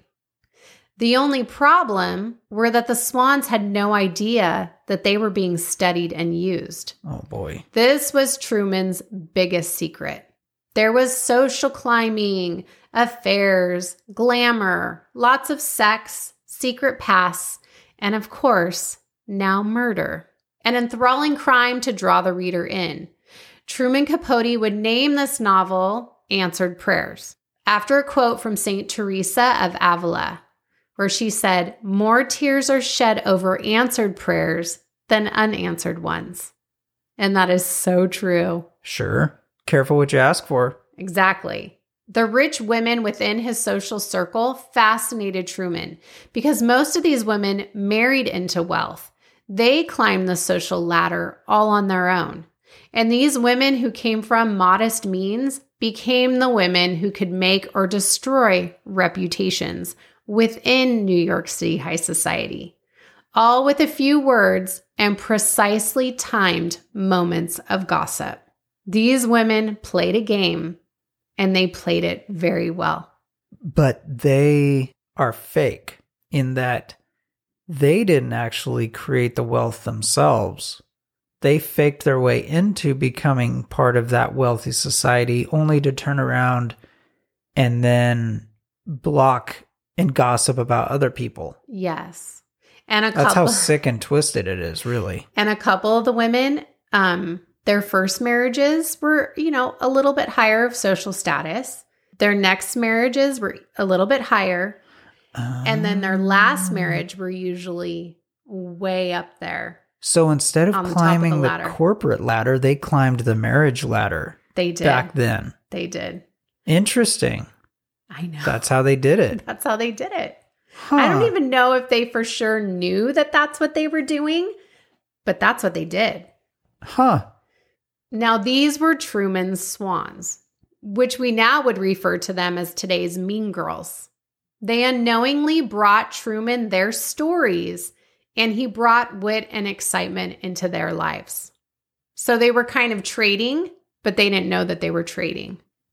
The only problem were that the Swans had no idea that they were being studied and used. Oh, boy. This was Truman's biggest secret. There was social climbing, affairs, glamour, lots of sex, secret pasts, and of course, now murder. An enthralling crime to draw the reader in. Truman Capote would name this novel Answered Prayers, after a quote from Saint Teresa of Avila, where she said, "More tears are shed over answered prayers than unanswered ones." And that is so true. Sure. Careful what you ask for. Exactly. The rich women within his social circle fascinated Truman because most of these women married into wealth. They climbed the social ladder all on their own. And these women who came from modest means became the women who could make or destroy reputations within New York City high society, all with a few words and precisely timed moments of gossip. These women played a game, and they played it very well. But they are fake in that they didn't actually create the wealth themselves. They faked their way into becoming part of that wealthy society only to turn around and then block and gossip about other people. Yes. And a couple, That's how sick and twisted it is, really. And a couple of the women, um, their first marriages were, you know, a little bit higher of social status. Their next marriages were a little bit higher. Um, and then their last marriage were usually way up there. So instead of climbing the, the, the corporate ladder, they climbed the marriage ladder. They did. Back then. They did. Interesting. I know. That's how they did it. That's how they did it. Huh. I don't even know if they for sure knew that that's what they were doing, but that's what they did. Huh. Now, these were Truman's swans, which we now would refer to them as today's mean girls. They unknowingly brought Truman their stories, and he brought wit and excitement into their lives. So they were kind of trading, but they didn't know that they were trading.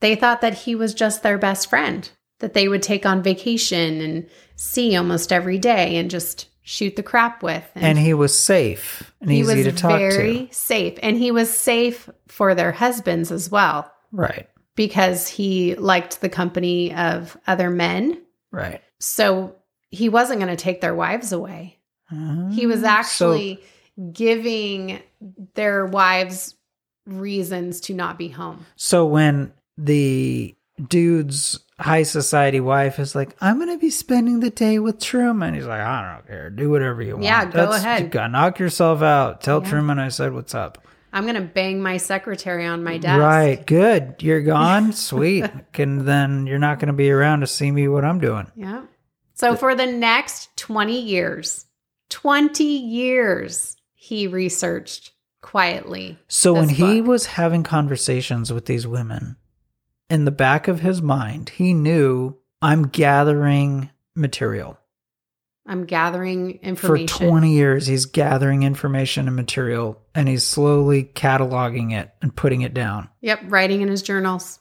They thought that he was just their best friend, that they would take on vacation and see almost every day and just shoot the crap with. And, and he was safe and he easy was to talk to. very safe. And he was safe for their husbands as well. Right. Because he liked the company of other men. Right. So he wasn't going to take their wives away. Uh, He was actually so, giving their wives reasons to not be home. So when the dude's high society wife is like, I'm going to be spending the day with Truman. He's like, I don't care. Do whatever you want. Yeah, go That's, ahead. You got knock yourself out. Tell Yeah. Truman I said what's up. I'm going to bang my secretary on my desk. Right. Good. You're gone. Sweet. Can then you're not going to be around to see me what I'm doing. Yeah. So for the next twenty years, twenty years, he researched quietly. So when this he book. was having conversations with these women, in the back of his mind, he knew, I'm gathering material. I'm gathering For information. twenty years, he's gathering information and material, and he's slowly cataloging it and putting it down. Yep, writing in his journals.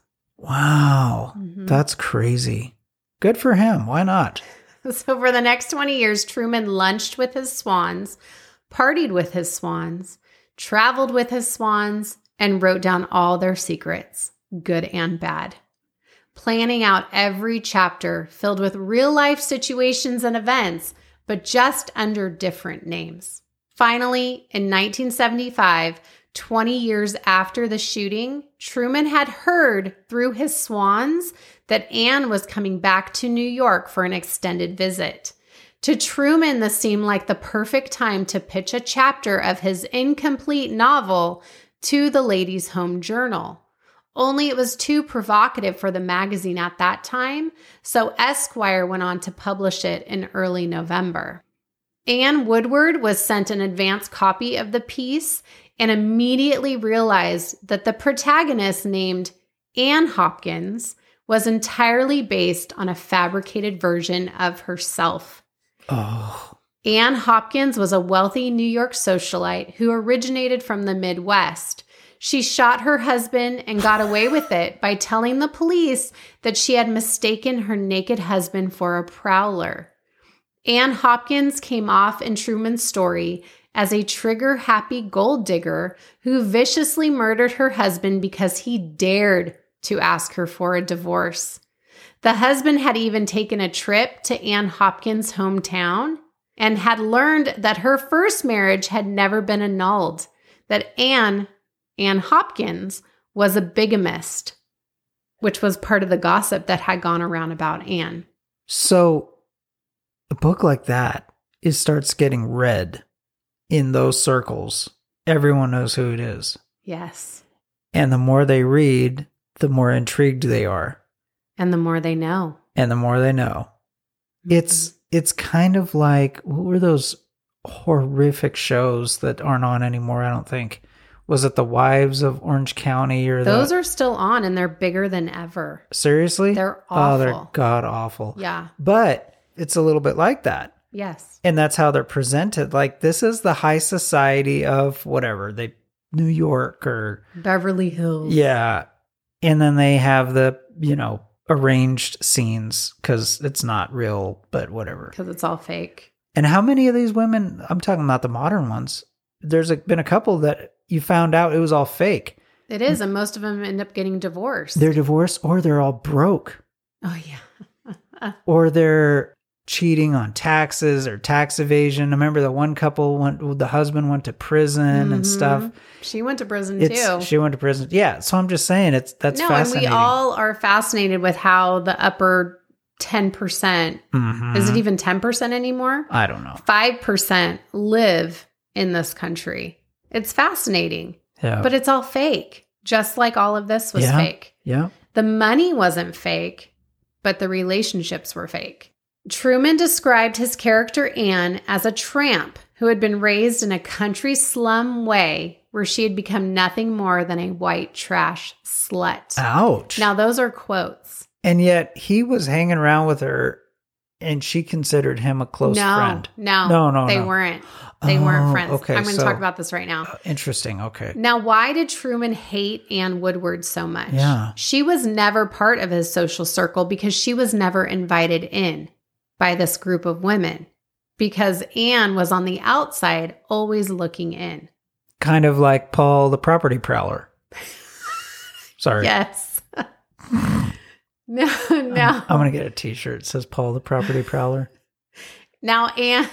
Wow. Mhm. That's crazy. Good for him. Why not? So for the next twenty years, Truman lunched with his swans, partied with his swans, traveled with his swans, and wrote down all their secrets, good and bad. Planning out every chapter filled with real-life situations and events, but just under different names. Finally, in nineteen seventy-five, twenty years after the shooting, Truman had heard through his swans that Anne was coming back to New York for an extended visit. To Truman, this seemed like the perfect time to pitch a chapter of his incomplete novel to the Ladies' Home Journal. Only it was too provocative for the magazine at that time, so Esquire went on to publish it in early November. Anne Woodward was sent an advance copy of the piece and immediately realized that the protagonist, named Anne Hopkins, was entirely based on a fabricated version of herself. Oh. Anne Hopkins was a wealthy New York socialite who originated from the Midwest. She shot her husband and got away with it by telling the police that she had mistaken her naked husband for a prowler. Anne Hopkins came off in Truman's story as a trigger-happy gold digger who viciously murdered her husband because he dared to ask her for a divorce. The husband had even taken a trip to Anne Hopkins' hometown and had learned that her first marriage had never been annulled, that Anne, Anne Hopkins, was a bigamist, which was part of the gossip that had gone around about Anne. So a book like that, it starts getting read in those circles. Everyone knows who it is. Yes. And the more they read, the more intrigued they are. And the more they know. And the more they know. Mm-hmm. It's it's kind of like, what were those horrific shows that aren't on anymore, I don't think? Was it The Wives of Orange County? Or Those the... are still on, and they're bigger than ever. Seriously? They're awful. Oh, they're god awful. Yeah. But it's a little bit like that. Yes. And that's how they're presented. Like, this is the high society of whatever, they New York or Beverly Hills. Yeah. And then they have the, you know, arranged scenes because it's not real, but whatever. Because it's all fake. And how many of these women, I'm talking about the modern ones, there's a, been a couple that you found out it was all fake. It is. And most of them end up getting divorced. They're divorced or they're all broke. Oh, yeah. Or they're cheating on taxes or tax evasion. I remember the one couple went, the husband went to prison mm-hmm. and stuff. She went to prison it's, too. She went to prison. Yeah. So I'm just saying it's, that's no, fascinating. And we all are fascinated with how the upper ten percent, mm-hmm. is it even ten percent anymore? I don't know. five percent live in this country. It's fascinating. Yeah. But it's all fake. Just like all of this was yeah. fake. Yeah. The money wasn't fake, but the relationships were fake. Truman described his character Anne as a tramp who had been raised in a country slum way where she had become nothing more than a white trash slut. Ouch. Now, those are quotes. And yet he was hanging around with her and she considered him a close no, friend. No, no, no, they no. weren't. They Oh, weren't friends. okay, I'm going to so- talk about this right now. Uh, interesting. Okay. Now, why did Truman hate Anne Woodward so much? Yeah. She was never part of his social circle because she was never invited in by this group of women because Anne was on the outside, always looking in. Kind of like Paul the property prowler. Sorry. Yes. no, no. I'm going to get a t-shirt that says Paul the property prowler. Now, Anne,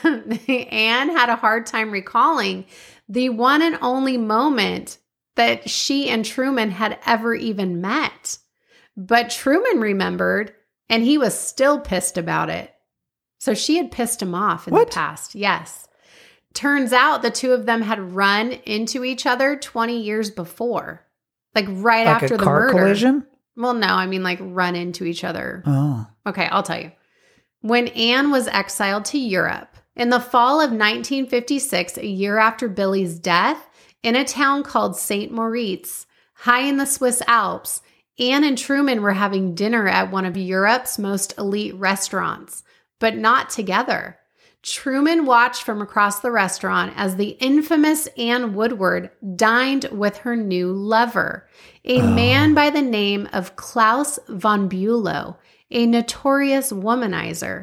Anne had a hard time recalling the one and only moment that she and Truman had ever even met. But Truman remembered, and he was still pissed about it. So she had pissed him off in What? the past. Yes. Turns out the two of them had run into each other twenty years before, like right Like after a the car murder. collision? Well, no, I mean like run into each other. Oh. Okay, I'll tell you. When Anne was exiled to Europe in the fall of nineteen fifty-six, a year after Billy's death, in a town called Saint Moritz, high in the Swiss Alps, Anne and Truman were having dinner at one of Europe's most elite restaurants, but not together. Truman watched from across the restaurant as the infamous Anne Woodward dined with her new lover, a Oh. man by the name of Klaus von Bülow, a notorious womanizer,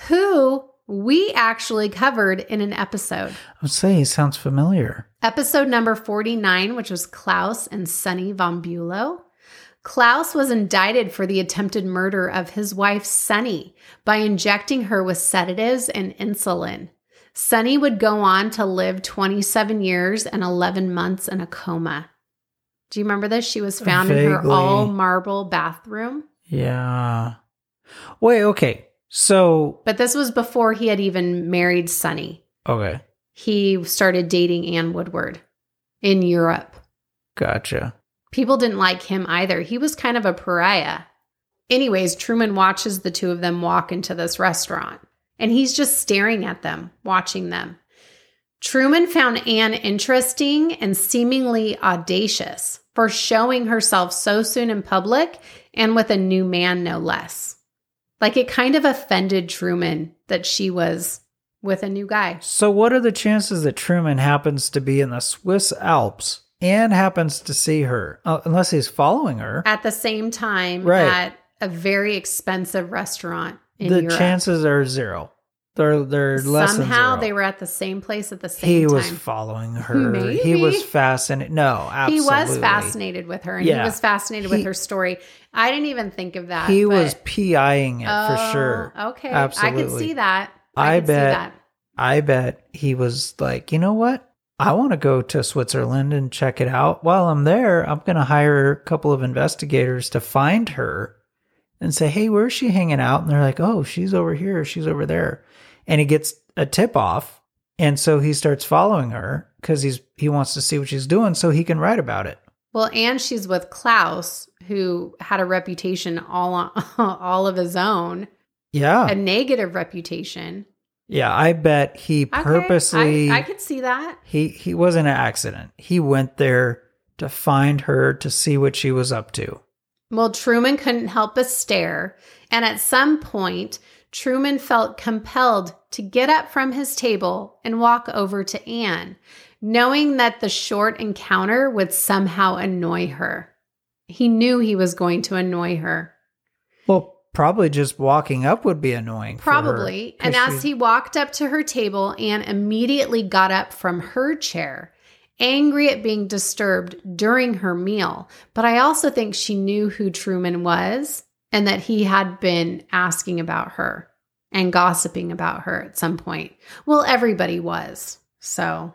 who we actually covered in an episode. I would say he sounds familiar. Episode number forty-nine, which was Klaus and Sonny von Bülow. Klaus was indicted for the attempted murder of his wife, Sonny, by injecting her with sedatives and insulin. Sonny would go on to live twenty-seven years and eleven months in a coma. Do you remember this? She was found in her Vaguely. all marble bathroom. Yeah. Wait, okay. So, But this was before he had even married Sonny. okay. He started dating Anne Woodward in Europe. Gotcha. People didn't like him either. He was kind of a pariah. Anyways, Truman watches the two of them walk into this restaurant, and he's just staring at them, watching them. Truman found Anne interesting and seemingly audacious for showing herself so soon in public and with a new man, no less. Like it kind of offended Truman that she was with a new guy. So, what are the chances that Truman happens to be in the Swiss Alps and happens to see her, uh, unless he's following her? At the same time Right. at a very expensive restaurant in The Europe. chances are zero. They're they're less than Somehow zero. they were at the same place at the same He time. was following her. Maybe. He was fascinated. No, absolutely. He was fascinated with her, and Yeah. he was fascinated He- with her story. I didn't even think of that. He but- was P I-ing it for Oh, sure. Okay, I Absolutely. could see that. I, I could see bet- that. I bet he was like, you know what? I want to go to Switzerland and check it out. While I'm there, I'm going to hire a couple of investigators to find her and say, hey, where's she hanging out? And they're like, oh, she's over here. She's over there. And he gets a tip off. And so he starts following her because he's he wants to see what she's doing so he can write about it. Well, and she's with Klaus, who had a reputation all on, all of his own, Yeah. a negative reputation. Yeah. I bet he Okay, purposely, I, I could see that. he, he wasn't an accident. He went there to find her, to see what she was up to. Well, Truman couldn't help but stare, and at some point, Truman felt compelled to get up from his table and walk over to Anne, knowing that the short encounter would somehow annoy her. He knew he was going to annoy her. Well, probably just walking up would be annoying. for her, Probably. 'cause And as she- he walked up to her table, Anne immediately got up from her chair, angry at being disturbed during her meal. But I also think she knew who Truman was and that he had been asking about her and gossiping about her at some point. Well, everybody was. So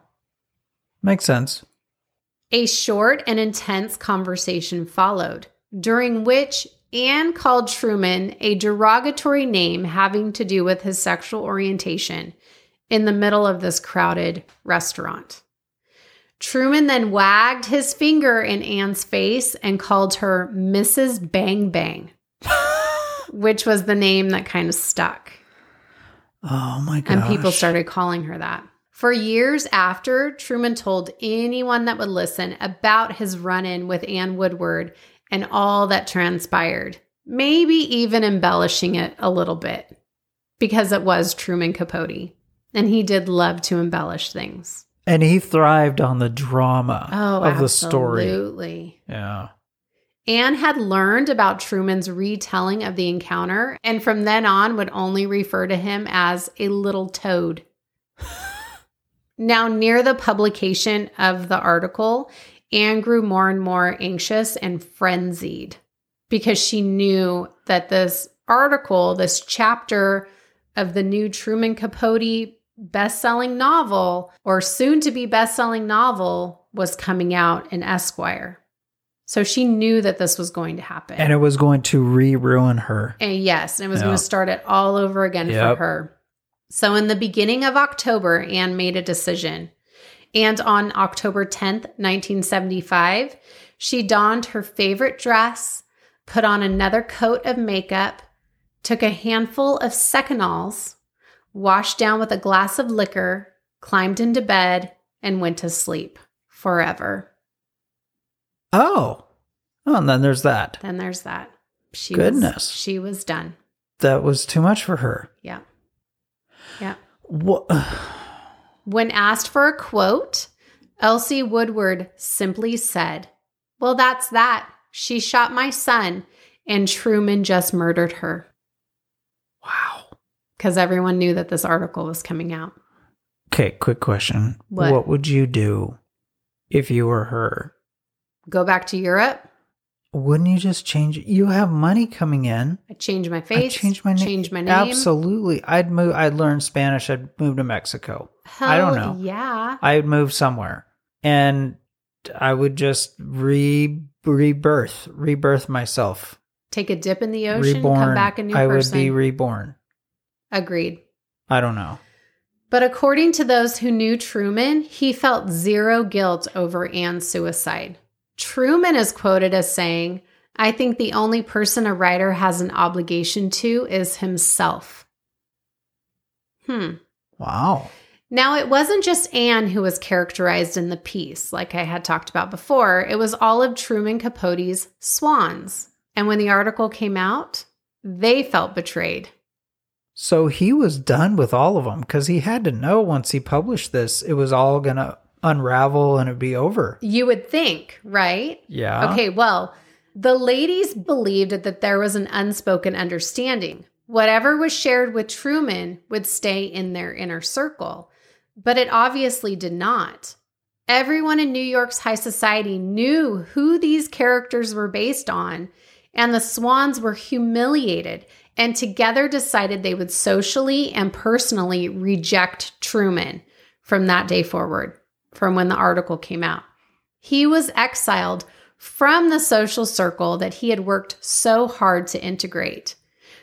Makes sense. a short and intense conversation followed, during which Anne called Truman a derogatory name having to do with his sexual orientation in the middle of this crowded restaurant. Truman then wagged his finger in Anne's face and called her Missus Bang Bang, which was the name that kind of stuck. Oh my gosh. And people started calling her that. For years after, Truman told anyone that would listen about his run-in with Anne Woodward and all that transpired, maybe even embellishing it a little bit. because it was Truman Capote. And he did love to embellish things. And he thrived on the drama Oh, of the story. absolutely. Yeah. Anne had learned about Truman's retelling of the encounter, and from then on would only refer to him as a little toad. Now, near the publication of the article, Anne grew more and more anxious and frenzied because she knew that this article, this chapter of the new Truman Capote best-selling novel, or soon-to-be best-selling novel, was coming out in Esquire. So she knew that this was going to happen. And it was going to re-ruin her. And yes, and it was Yeah. going to start it all over again Yep. for her. So in the beginning of October, Anne made a decision. And on October tenth, nineteen seventy-five, she donned her favorite dress, put on another coat of makeup, took a handful of Secanols, washed down with a glass of liquor, climbed into bed, and went to sleep forever. Oh. Oh, and then there's that. Then there's that. She Goodness. Was, she was done. That was too much for her. Yeah. Yeah. What? When asked for a quote, Elsie Woodward simply said, "Well, that's that. She shot my son, and Truman just murdered her." Wow. Because everyone knew that this article was coming out. Okay, quick question. What? What would you do if you were her? Go back to Europe. Wouldn't you just change it? You have money coming in. I change my I'd face. change my name. Change my name. Absolutely. I'd move. I'd learn Spanish. I'd move to Mexico. Hell I don't know. Yeah. I'd move somewhere, and I would just re rebirth, rebirth myself. Take a dip in the ocean, Reborn. come back a new I person. would be reborn. Agreed. I don't know. But according to those who knew Truman, he felt zero guilt over Anne's suicide. Truman is quoted as saying, "I think the only person a writer has an obligation to is himself." Hmm. Wow. Now, it wasn't just Anne who was characterized in the piece, like I had talked about before. It was all of Truman Capote's swans. And when the article came out, they felt betrayed. So he was done with all of them because he had to know once he published this, it was all going to unravel and it'd be over. You would think, right? Yeah. Okay, well, the ladies believed that there was an unspoken understanding. Whatever was shared with Truman would stay in their inner circle, but it obviously did not. Everyone in New York's high society knew who these characters were based on, and the swans were humiliated and together decided they would socially and personally reject Truman from that day forward, from when the article came out. He was exiled from the social circle that he had worked so hard to integrate.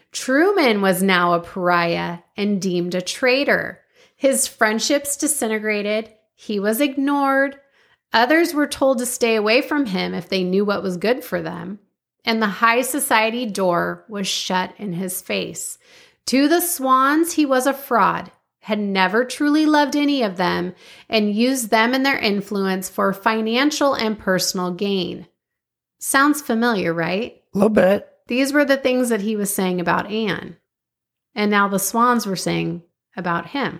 Truman was now a pariah and deemed a traitor. His friendships disintegrated. He was ignored. Others were told to stay away from him if they knew what was good for them. And the high society door was shut in his face. To the swans, he was a fraud, had never truly loved any of them, and used them and their influence for financial and personal gain. Sounds familiar, right? A little bit. These were the things that he was saying about Anne. And now the swans were saying about him.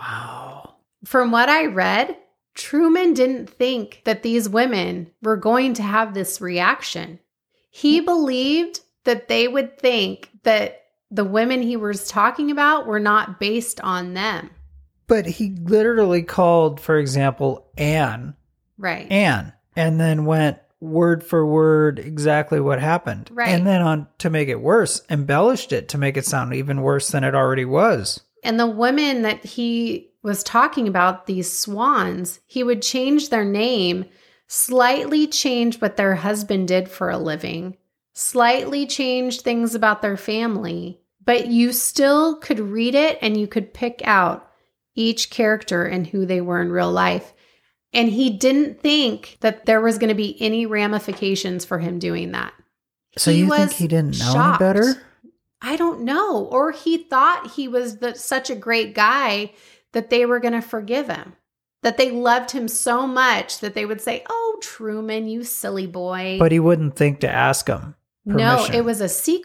Wow. From what I read, Truman didn't think that these women were going to have this reaction. He believed that they would think that the women he was talking about were not based on them. But he literally called, for example, Anne, Right. Anne, and then went word for word exactly what happened. Right. And then on to make it worse, embellished it to make it sound even worse than it already was. And the women that he was talking about, these swans, he would change their name, slightly change what their husband did for a living, slightly change things about their family, but you still could read it and you could pick out each character and who they were in real life. And he didn't think that there was going to be any ramifications for him doing that. So He you think was he didn't know shocked. any better? I don't know. Or he thought he was the, such a great guy that they were going to forgive him, that they loved him so much that they would say, "Oh, Truman, you silly boy." But he wouldn't think to ask him no, permission. it was a secret.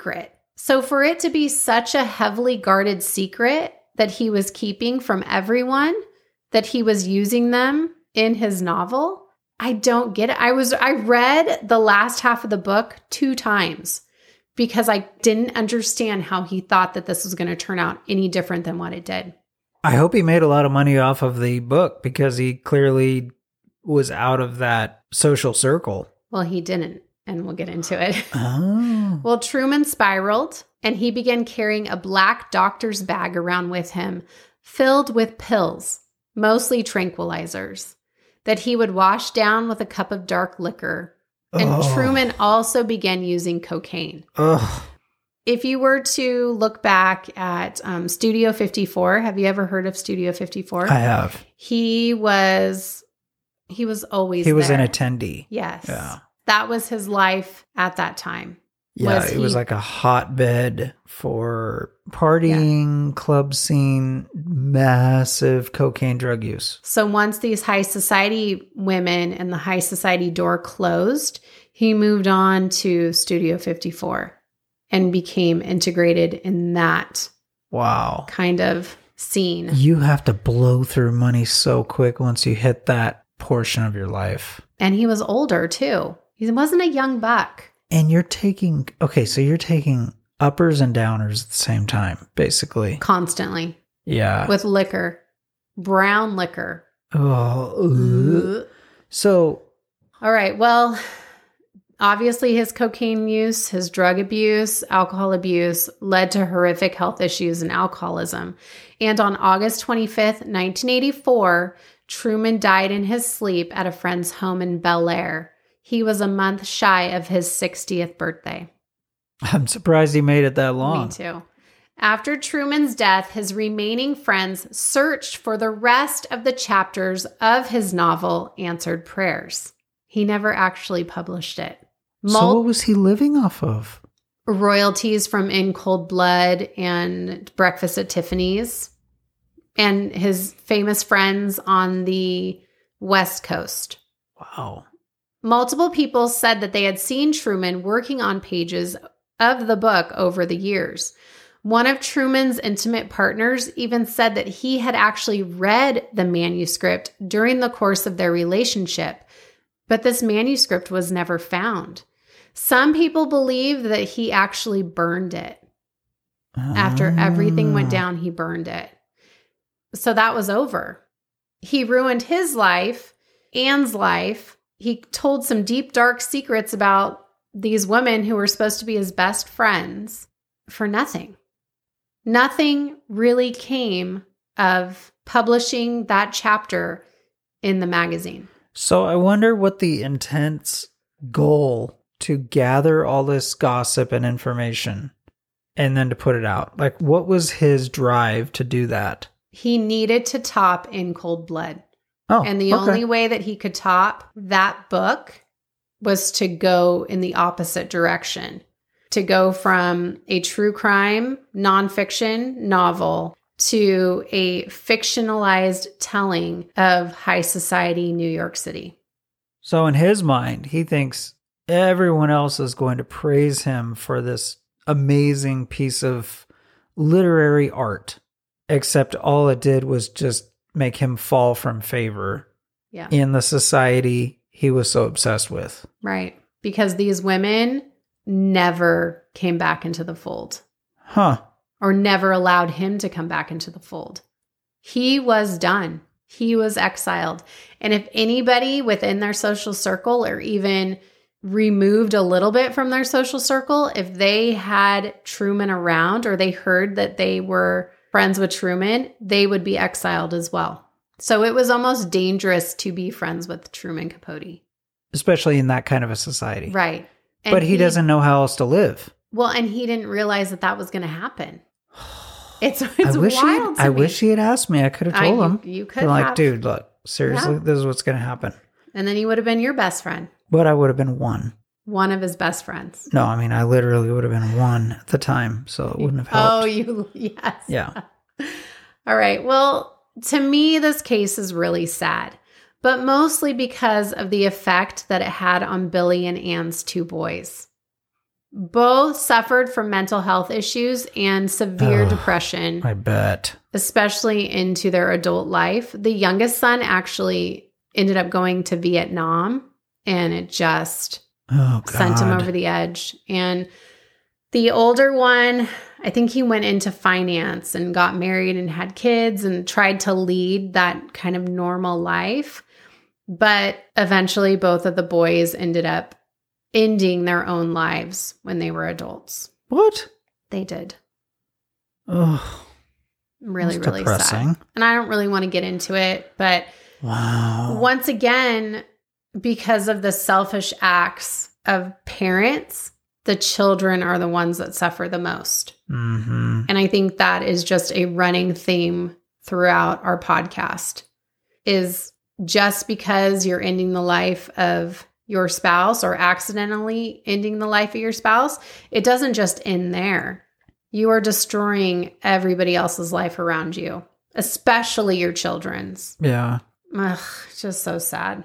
So for it to be such a heavily guarded secret that he was keeping from everyone, that he was using them in his novel, I don't get it. I was I read the last half of the book two times because I didn't understand how he thought that this was going to turn out any different than what it did. I hope he made a lot of money off of the book because he clearly was out of that social circle. Well, he didn't, and we'll get into it. Oh. Well, Truman spiraled, and he began carrying a black doctor's bag around with him filled with pills, mostly tranquilizers, that he would wash down with a cup of dark liquor. And Oh. Truman also began using cocaine. Ugh. If you were to look back at um, Studio fifty-four, have you ever heard of Studio fifty-four? I have. He was, he was always He was there. an attendee. Yes. Yeah. That was his life at that time. Yeah, Was it was he- like a hotbed for partying, club scene, massive cocaine drug use. So once these high society women and the high society door closed, he moved on to Studio fifty-four and became integrated in that Wow. kind of scene. You have to blow through money so quick once you hit that portion of your life. And he was older too. He wasn't a young buck. And you're taking, okay, so you're taking uppers and downers at the same time, basically. Constantly Yeah. with liquor, brown liquor. Oh, ugh. So, All right. Well, obviously his cocaine use, his drug abuse, alcohol abuse led to horrific health issues and alcoholism. And on August twenty-fifth, nineteen eighty-four, Truman died in his sleep at a friend's home in Bel Air. He was a month shy of his sixtieth birthday. I'm surprised he made it that long. Me too. After Truman's death, his remaining friends searched for the rest of the chapters of his novel, Answered Prayers. He never actually published it. So Mul- what was he living off of? royalties from In Cold Blood and Breakfast at Tiffany's, and his famous friends on the West Coast. Wow. Multiple people said that they had seen Truman working on pages of the book over the years. One of Truman's intimate partners even said that he had actually read the manuscript during the course of their relationship, but this manuscript was never found. Some people believe that he actually burned it. After everything went Ah. down, he burned it. So that was over. He ruined his life, Anne's life. He told some deep, dark secrets about these women who were supposed to be his best friends for nothing. Nothing really came of publishing that chapter in the magazine. So I wonder what the intense goal to gather all this gossip and information and then to put it out. Like, what was his drive to do that? He needed to top In Cold Blood. Oh, And the okay. only way that he could top that book was to go in the opposite direction, to go from a true crime nonfiction novel to a fictionalized telling of high society New York City. So in his mind, he thinks everyone else is going to praise him for this amazing piece of literary art, except all it did was just make him fall from favor Yeah. in the society he was so obsessed with. Right. Because these women never came back into the fold, Huh. or never allowed him to come back into the fold. He was done. He was exiled. And if anybody within their social circle, or even removed a little bit from their social circle, if they had Truman around, or they heard that they were friends with Truman, they would be exiled as well. So it was almost dangerous to be friends with Truman Capote. Especially in that kind of a society. Right. And But he, doesn't know how else to live. Well, and he didn't realize that that was going to happen. It's, it's I wish he wild to I me. wish he had asked me. I could have I- told you- him. you could Been like, have. dude, look, seriously, Yeah. this is what's going to happen. And then he would have been your best friend, But I would have been one. one of his best friends. No, I mean, I literally would have been one at the time, so it wouldn't have helped. Oh, you, yes. Yeah. All right. Well, to me, this case is really sad, but mostly because of the effect that it had on Billy and Anne's two boys. Both suffered from mental health issues and severe Ugh, depression, I bet. especially into their adult life. The youngest son actually ended up going to Vietnam, and it just Oh, God. sent him over the edge. And the older one, I think he went into finance and got married and had kids and tried to lead that kind of normal life. But eventually, both of the boys ended up ending their own lives when they were adults. What? They did. Oh, Really, that's really depressing. sad. And I don't really want to get into it, but Wow. once again, because of the selfish acts of parents, the children are the ones that suffer the most. Mm-hmm. And I think that is just a running theme throughout our podcast, is just because you're ending the life of your spouse or accidentally ending the life of your spouse, it doesn't just end there. You are destroying everybody else's life around you, especially your children's. Yeah. Ugh, it's just so sad.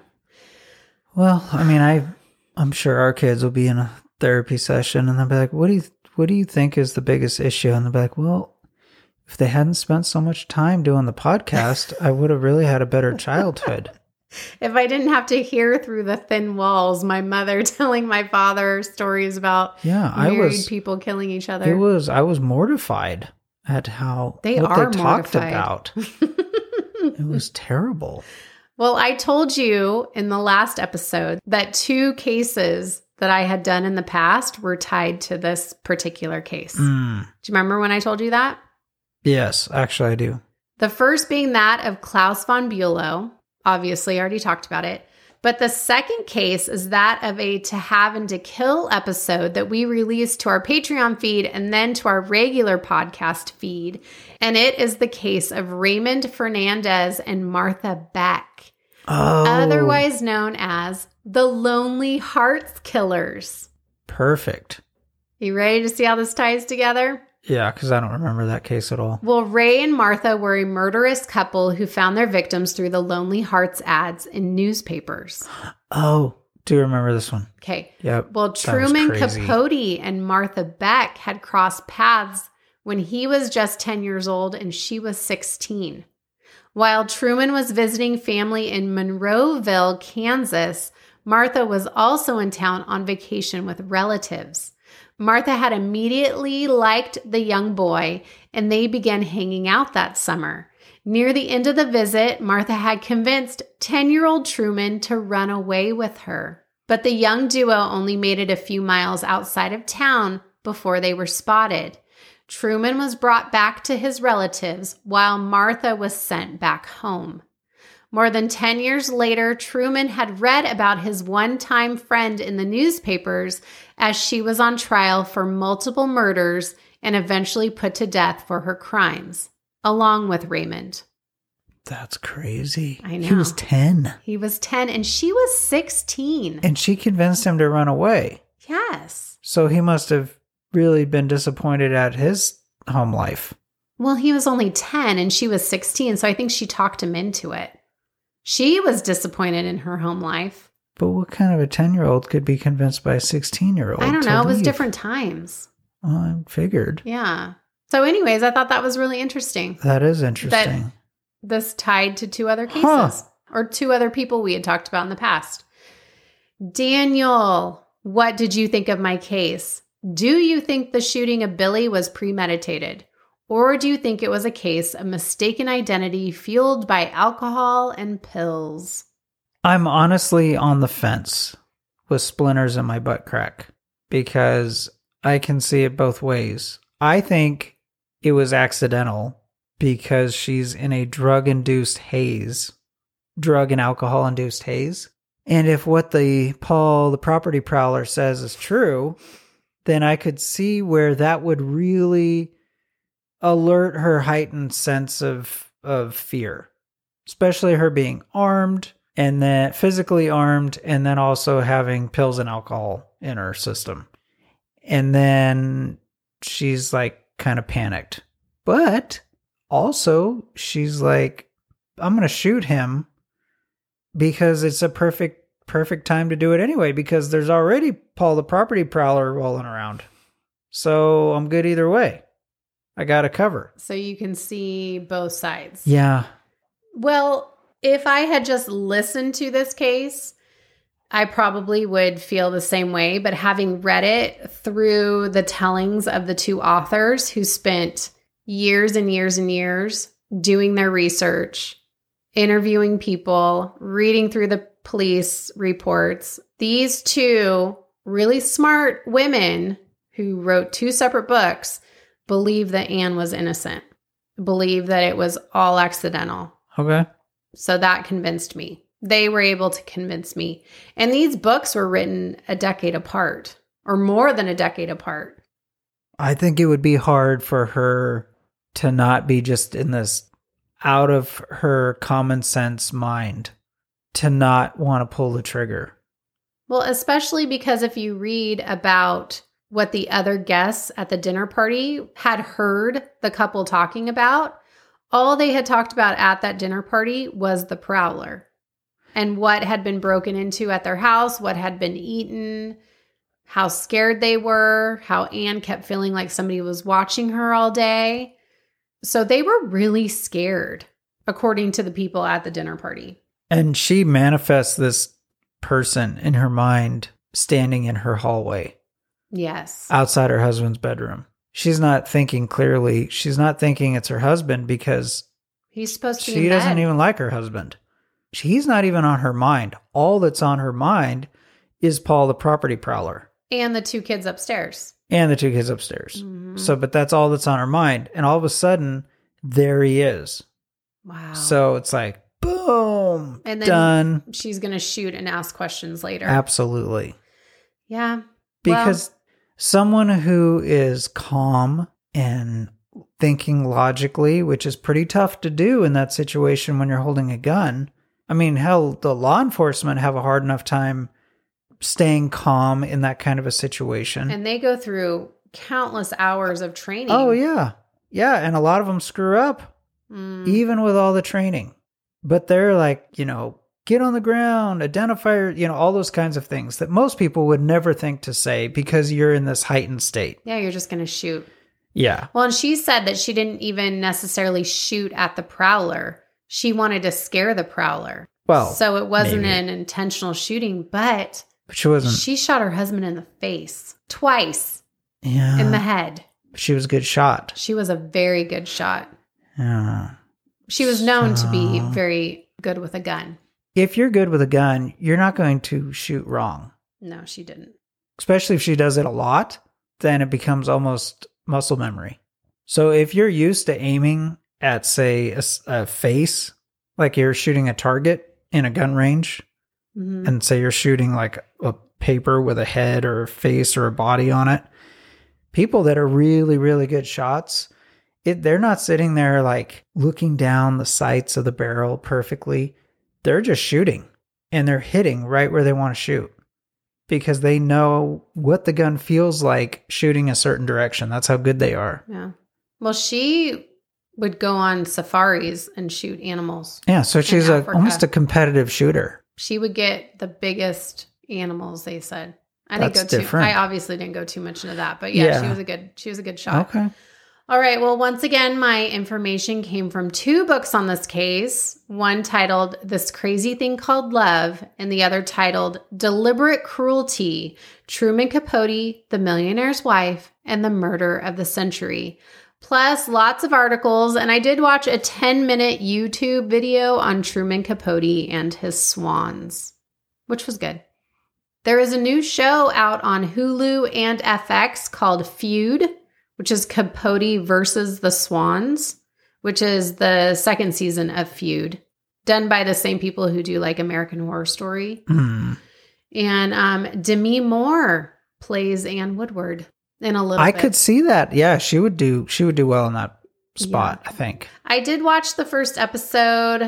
Well, I mean, I, I'm sure our kids will be in a therapy session and they'll be like, what do you, what do you think is the biggest issue? And they'll be like, well, if they hadn't spent so much time doing the podcast, I would have really had a better childhood. If I didn't have to hear through the thin walls, my mother telling my father stories about Yeah, I married was, people killing each other. it was, I was mortified at how, They what are they talked mortified. about. It was terrible. Well, I told you in the last episode that two cases that I had done in the past were tied to this particular case. Mm. Do you remember when I told you that? Yes, actually I do. The first being that of Klaus von Bülow. Obviously, I already talked about it. But the second case is that of a To Have and To Kill episode that we released to our Patreon feed and then to our regular podcast feed. And it is the case of Raymond Fernandez and Martha Beck, Oh, otherwise known as the Lonely Hearts Killers. perfect. You ready to see how this ties together? Yeah, because I don't remember that case at all. Well, Ray and Martha were a murderous couple who found their victims through the Lonely Hearts ads in newspapers. Oh, do you remember this one? Okay. Yep. Well, was Truman crazy. Capote and Martha Beck had crossed paths when he was just ten years old and she was sixteen. While Truman was visiting family in Monroeville, Kansas, Martha was also in town on vacation with relatives. Martha had immediately liked the young boy, and they began hanging out that summer. Near the end of the visit, Martha had convinced ten-year-old Truman to run away with her. But the young duo only made it a few miles outside of town before they were spotted. Truman was brought back to his relatives, while Martha was sent back home. More than ten years later, Truman had read about his one-time friend in the newspapers as she was on trial for multiple murders and eventually put to death for her crimes, along with Raymond. That's crazy. I know. He was ten. He was ten and she was sixteen. And she convinced him to run away. Yes. So he must have really been disappointed at his home life. Well, he was only ten and she was sixteen, so I think she talked him into it. She was disappointed in her home life. But what kind of a ten-year-old could be convinced by a sixteen-year-old? I don't to know. It was leave? different times. Well, I figured. Yeah. So anyways, I thought that was really interesting. That is interesting. This tied to two other cases Huh. or two other people we had talked about in the past. Daniel, what did you think of my case? Do you think the shooting of Billy was premeditated? Or do you think it was a case of mistaken identity fueled by alcohol and pills? I'm honestly on the fence with splinters in my butt crack because I can see it both ways. I think it was accidental because she's in a drug-induced haze, drug and alcohol-induced haze. And if what the Paul, the property prowler, says is true, then I could see where that would really alert her heightened sense of of fear, especially her being armed and then physically armed and then also having pills and alcohol in her system. And then she's like kind of panicked. But also she's like, I'm going to shoot him because it's a perfect perfect time to do it anyway, because there's already Paul the property prowler rolling around. So I'm good either way. I got to cover. So you can see both sides. Yeah. Well, if I had just listened to this case, I probably would feel the same way. But having read it through the tellings of the two authors who spent years and years and years doing their research, interviewing people, reading through the police reports, these two really smart women who wrote two separate books believe that Anne was innocent, believe that it was all accidental. Okay. So that convinced me. They were able to convince me. And these books were written a decade apart, or more than a decade apart. I think it would be hard for her to not be just in this out of her common sense mind, to not want to pull the trigger. Well, especially because if you read about what the other guests at the dinner party had heard the couple talking about, all they had talked about at that dinner party was the prowler and what had been broken into at their house, what had been eaten, how scared they were, how Anne kept feeling like somebody was watching her all day. So they were really scared, according to the people at the dinner party. And she manifests this person in her mind standing in her hallway. Yes. Outside her husband's bedroom. She's not thinking clearly. She's not thinking it's her husband because he's supposed to be she in doesn't bed. even like her husband. He's not even on her mind. All that's on her mind is Paul the property prowler. And the two kids upstairs. And the two kids upstairs. Mm-hmm. So, but that's all that's on her mind. And all of a sudden, there he is. Wow. So it's like, boom, and then done. She's going to shoot and ask questions later. Absolutely. Yeah. Because well, someone who is calm and thinking logically, which is pretty tough to do in that situation when you're holding a gun. I mean, hell, the law enforcement have a hard enough time staying calm in that kind of a situation. And they go through countless hours of training. Oh, yeah. Yeah. And a lot of them screw up, mm. even with all the training. But they're like, you know, get on the ground, identify, you know, all those kinds of things that most people would never think to say because you're in this heightened state. Yeah, you're just going to shoot. Yeah. Well, and she said that she didn't even necessarily shoot at the prowler. She wanted to scare the prowler. Well, so it wasn't maybe. an intentional shooting, but, but she wasn't. She shot her husband in the face twice. Yeah. In the head. She was a good shot. She was a very good shot. Yeah. She was known so, to be very good with a gun. If you're good with a gun, you're not going to shoot wrong. No, she didn't. Especially if she does it a lot, then it becomes almost muscle memory. So if you're used to aiming at, say, a, a face, like you're shooting a target in a gun range, mm-hmm. and say you're shooting like a paper with a head or a face or a body on it, people that are really, really good shots, it, they're not sitting there like looking down the sights of the barrel perfectly. They're just shooting and they're hitting right where they want to shoot because they know what the gun feels like shooting a certain direction. That's how good they are. Yeah. Well, she would go on safaris and shoot animals. Yeah. So she's a, almost a competitive shooter. She would get the biggest animals, they said. I That's didn't go different. too, I obviously didn't go too much into that, but yeah, yeah, she was a good, she was a good shot. Okay. All right. Well, once again, my information came from two books on this case. One titled This Crazy Thing Called Love, and the other titled Deliberate Cruelty, Truman Capote, the Millionaire's Wife, and the Murder of the Century. Plus lots of articles. And I did watch a ten minute YouTube video on Truman Capote and his swans, which was good. There is a new show out on Hulu and F X called Feud, which is Capote versus the Swans, which is the second season of Feud, done by the same people who do like American Horror Story. Mm. And um, Demi Moore plays Anne Woodward in a little I bit. could see that. Yeah, she would do she would do well in that spot, yeah. I think. I did watch the first episode,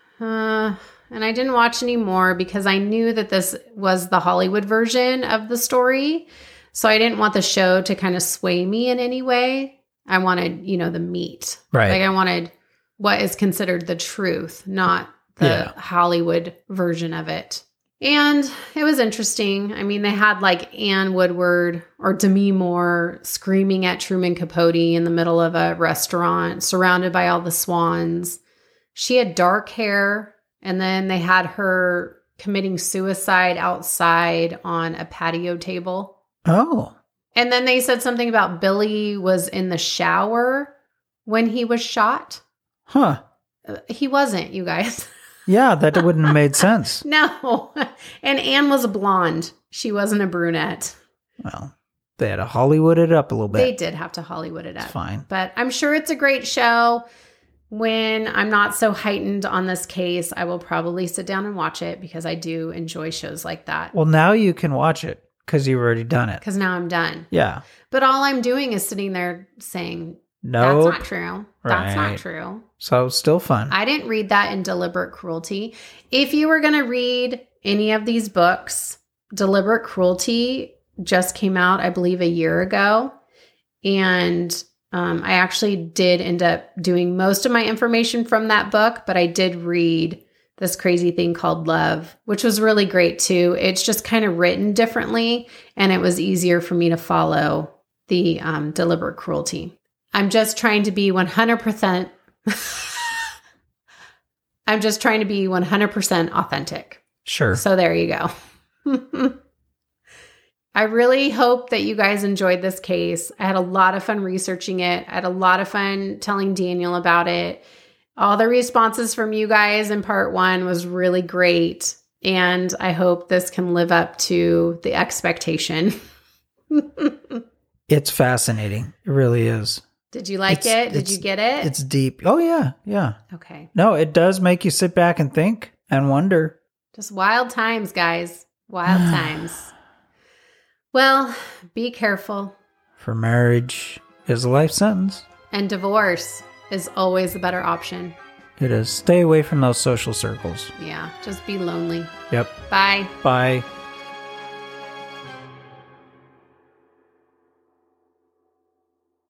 uh, and I didn't watch any more because I knew that this was the Hollywood version of the story. So I didn't want the show to kind of sway me in any way. I wanted, you know, the meat. Right. Like I wanted what is considered the truth, not the yeah. Hollywood version of it. And it was interesting. I mean, they had like Ann Woodward or Demi Moore screaming at Truman Capote in the middle of a restaurant, surrounded by all the swans. She had dark hair, and then they had her committing suicide outside on a patio table. Oh. And then they said something about Billy was in the shower when he was shot. Huh. Uh, He wasn't, you guys. Yeah, that wouldn't have made sense. No. And Anne was a blonde. She wasn't a brunette. Well, they had to Hollywood it up a little bit. They did have to Hollywood it up. It's fine. But I'm sure it's a great show. When I'm not so heightened on this case, I will probably sit down and watch it because I do enjoy shows like that. Well, now you can watch it because you've already done it. Because now I'm done. Yeah. But all I'm doing is sitting there saying, No. that's not true. That's Right. not true. So still fun. I didn't read that in Deliberate Cruelty. If you were going to read any of these books, Deliberate Cruelty just came out, I believe, a year ago. And um, I actually did end up doing most of my information from that book, but I did read this crazy thing called Love, which was really great too. It's just kind of written differently, and it was easier for me to follow the um, Deliberate Cruelty. I'm just trying to be one hundred percent I'm just trying to be one hundred percent authentic. Sure. So there you go. I really hope that you guys enjoyed this case. I had a lot of fun researching it. I had a lot of fun telling Daniel about it. All the responses from you guys in part one was really great. And I hope this can live up to the expectation. It's fascinating. It really is. Did you like It's- it? Did it's- you get it? It's deep. Oh, yeah. Yeah. Okay. No, it does make you sit back and think and wonder. Just wild times, guys. Wild times. Well, be careful. For marriage is a life sentence. And divorce is always the better option. It is. Stay away from those social circles. Yeah, just be lonely. Yep. Bye. Bye.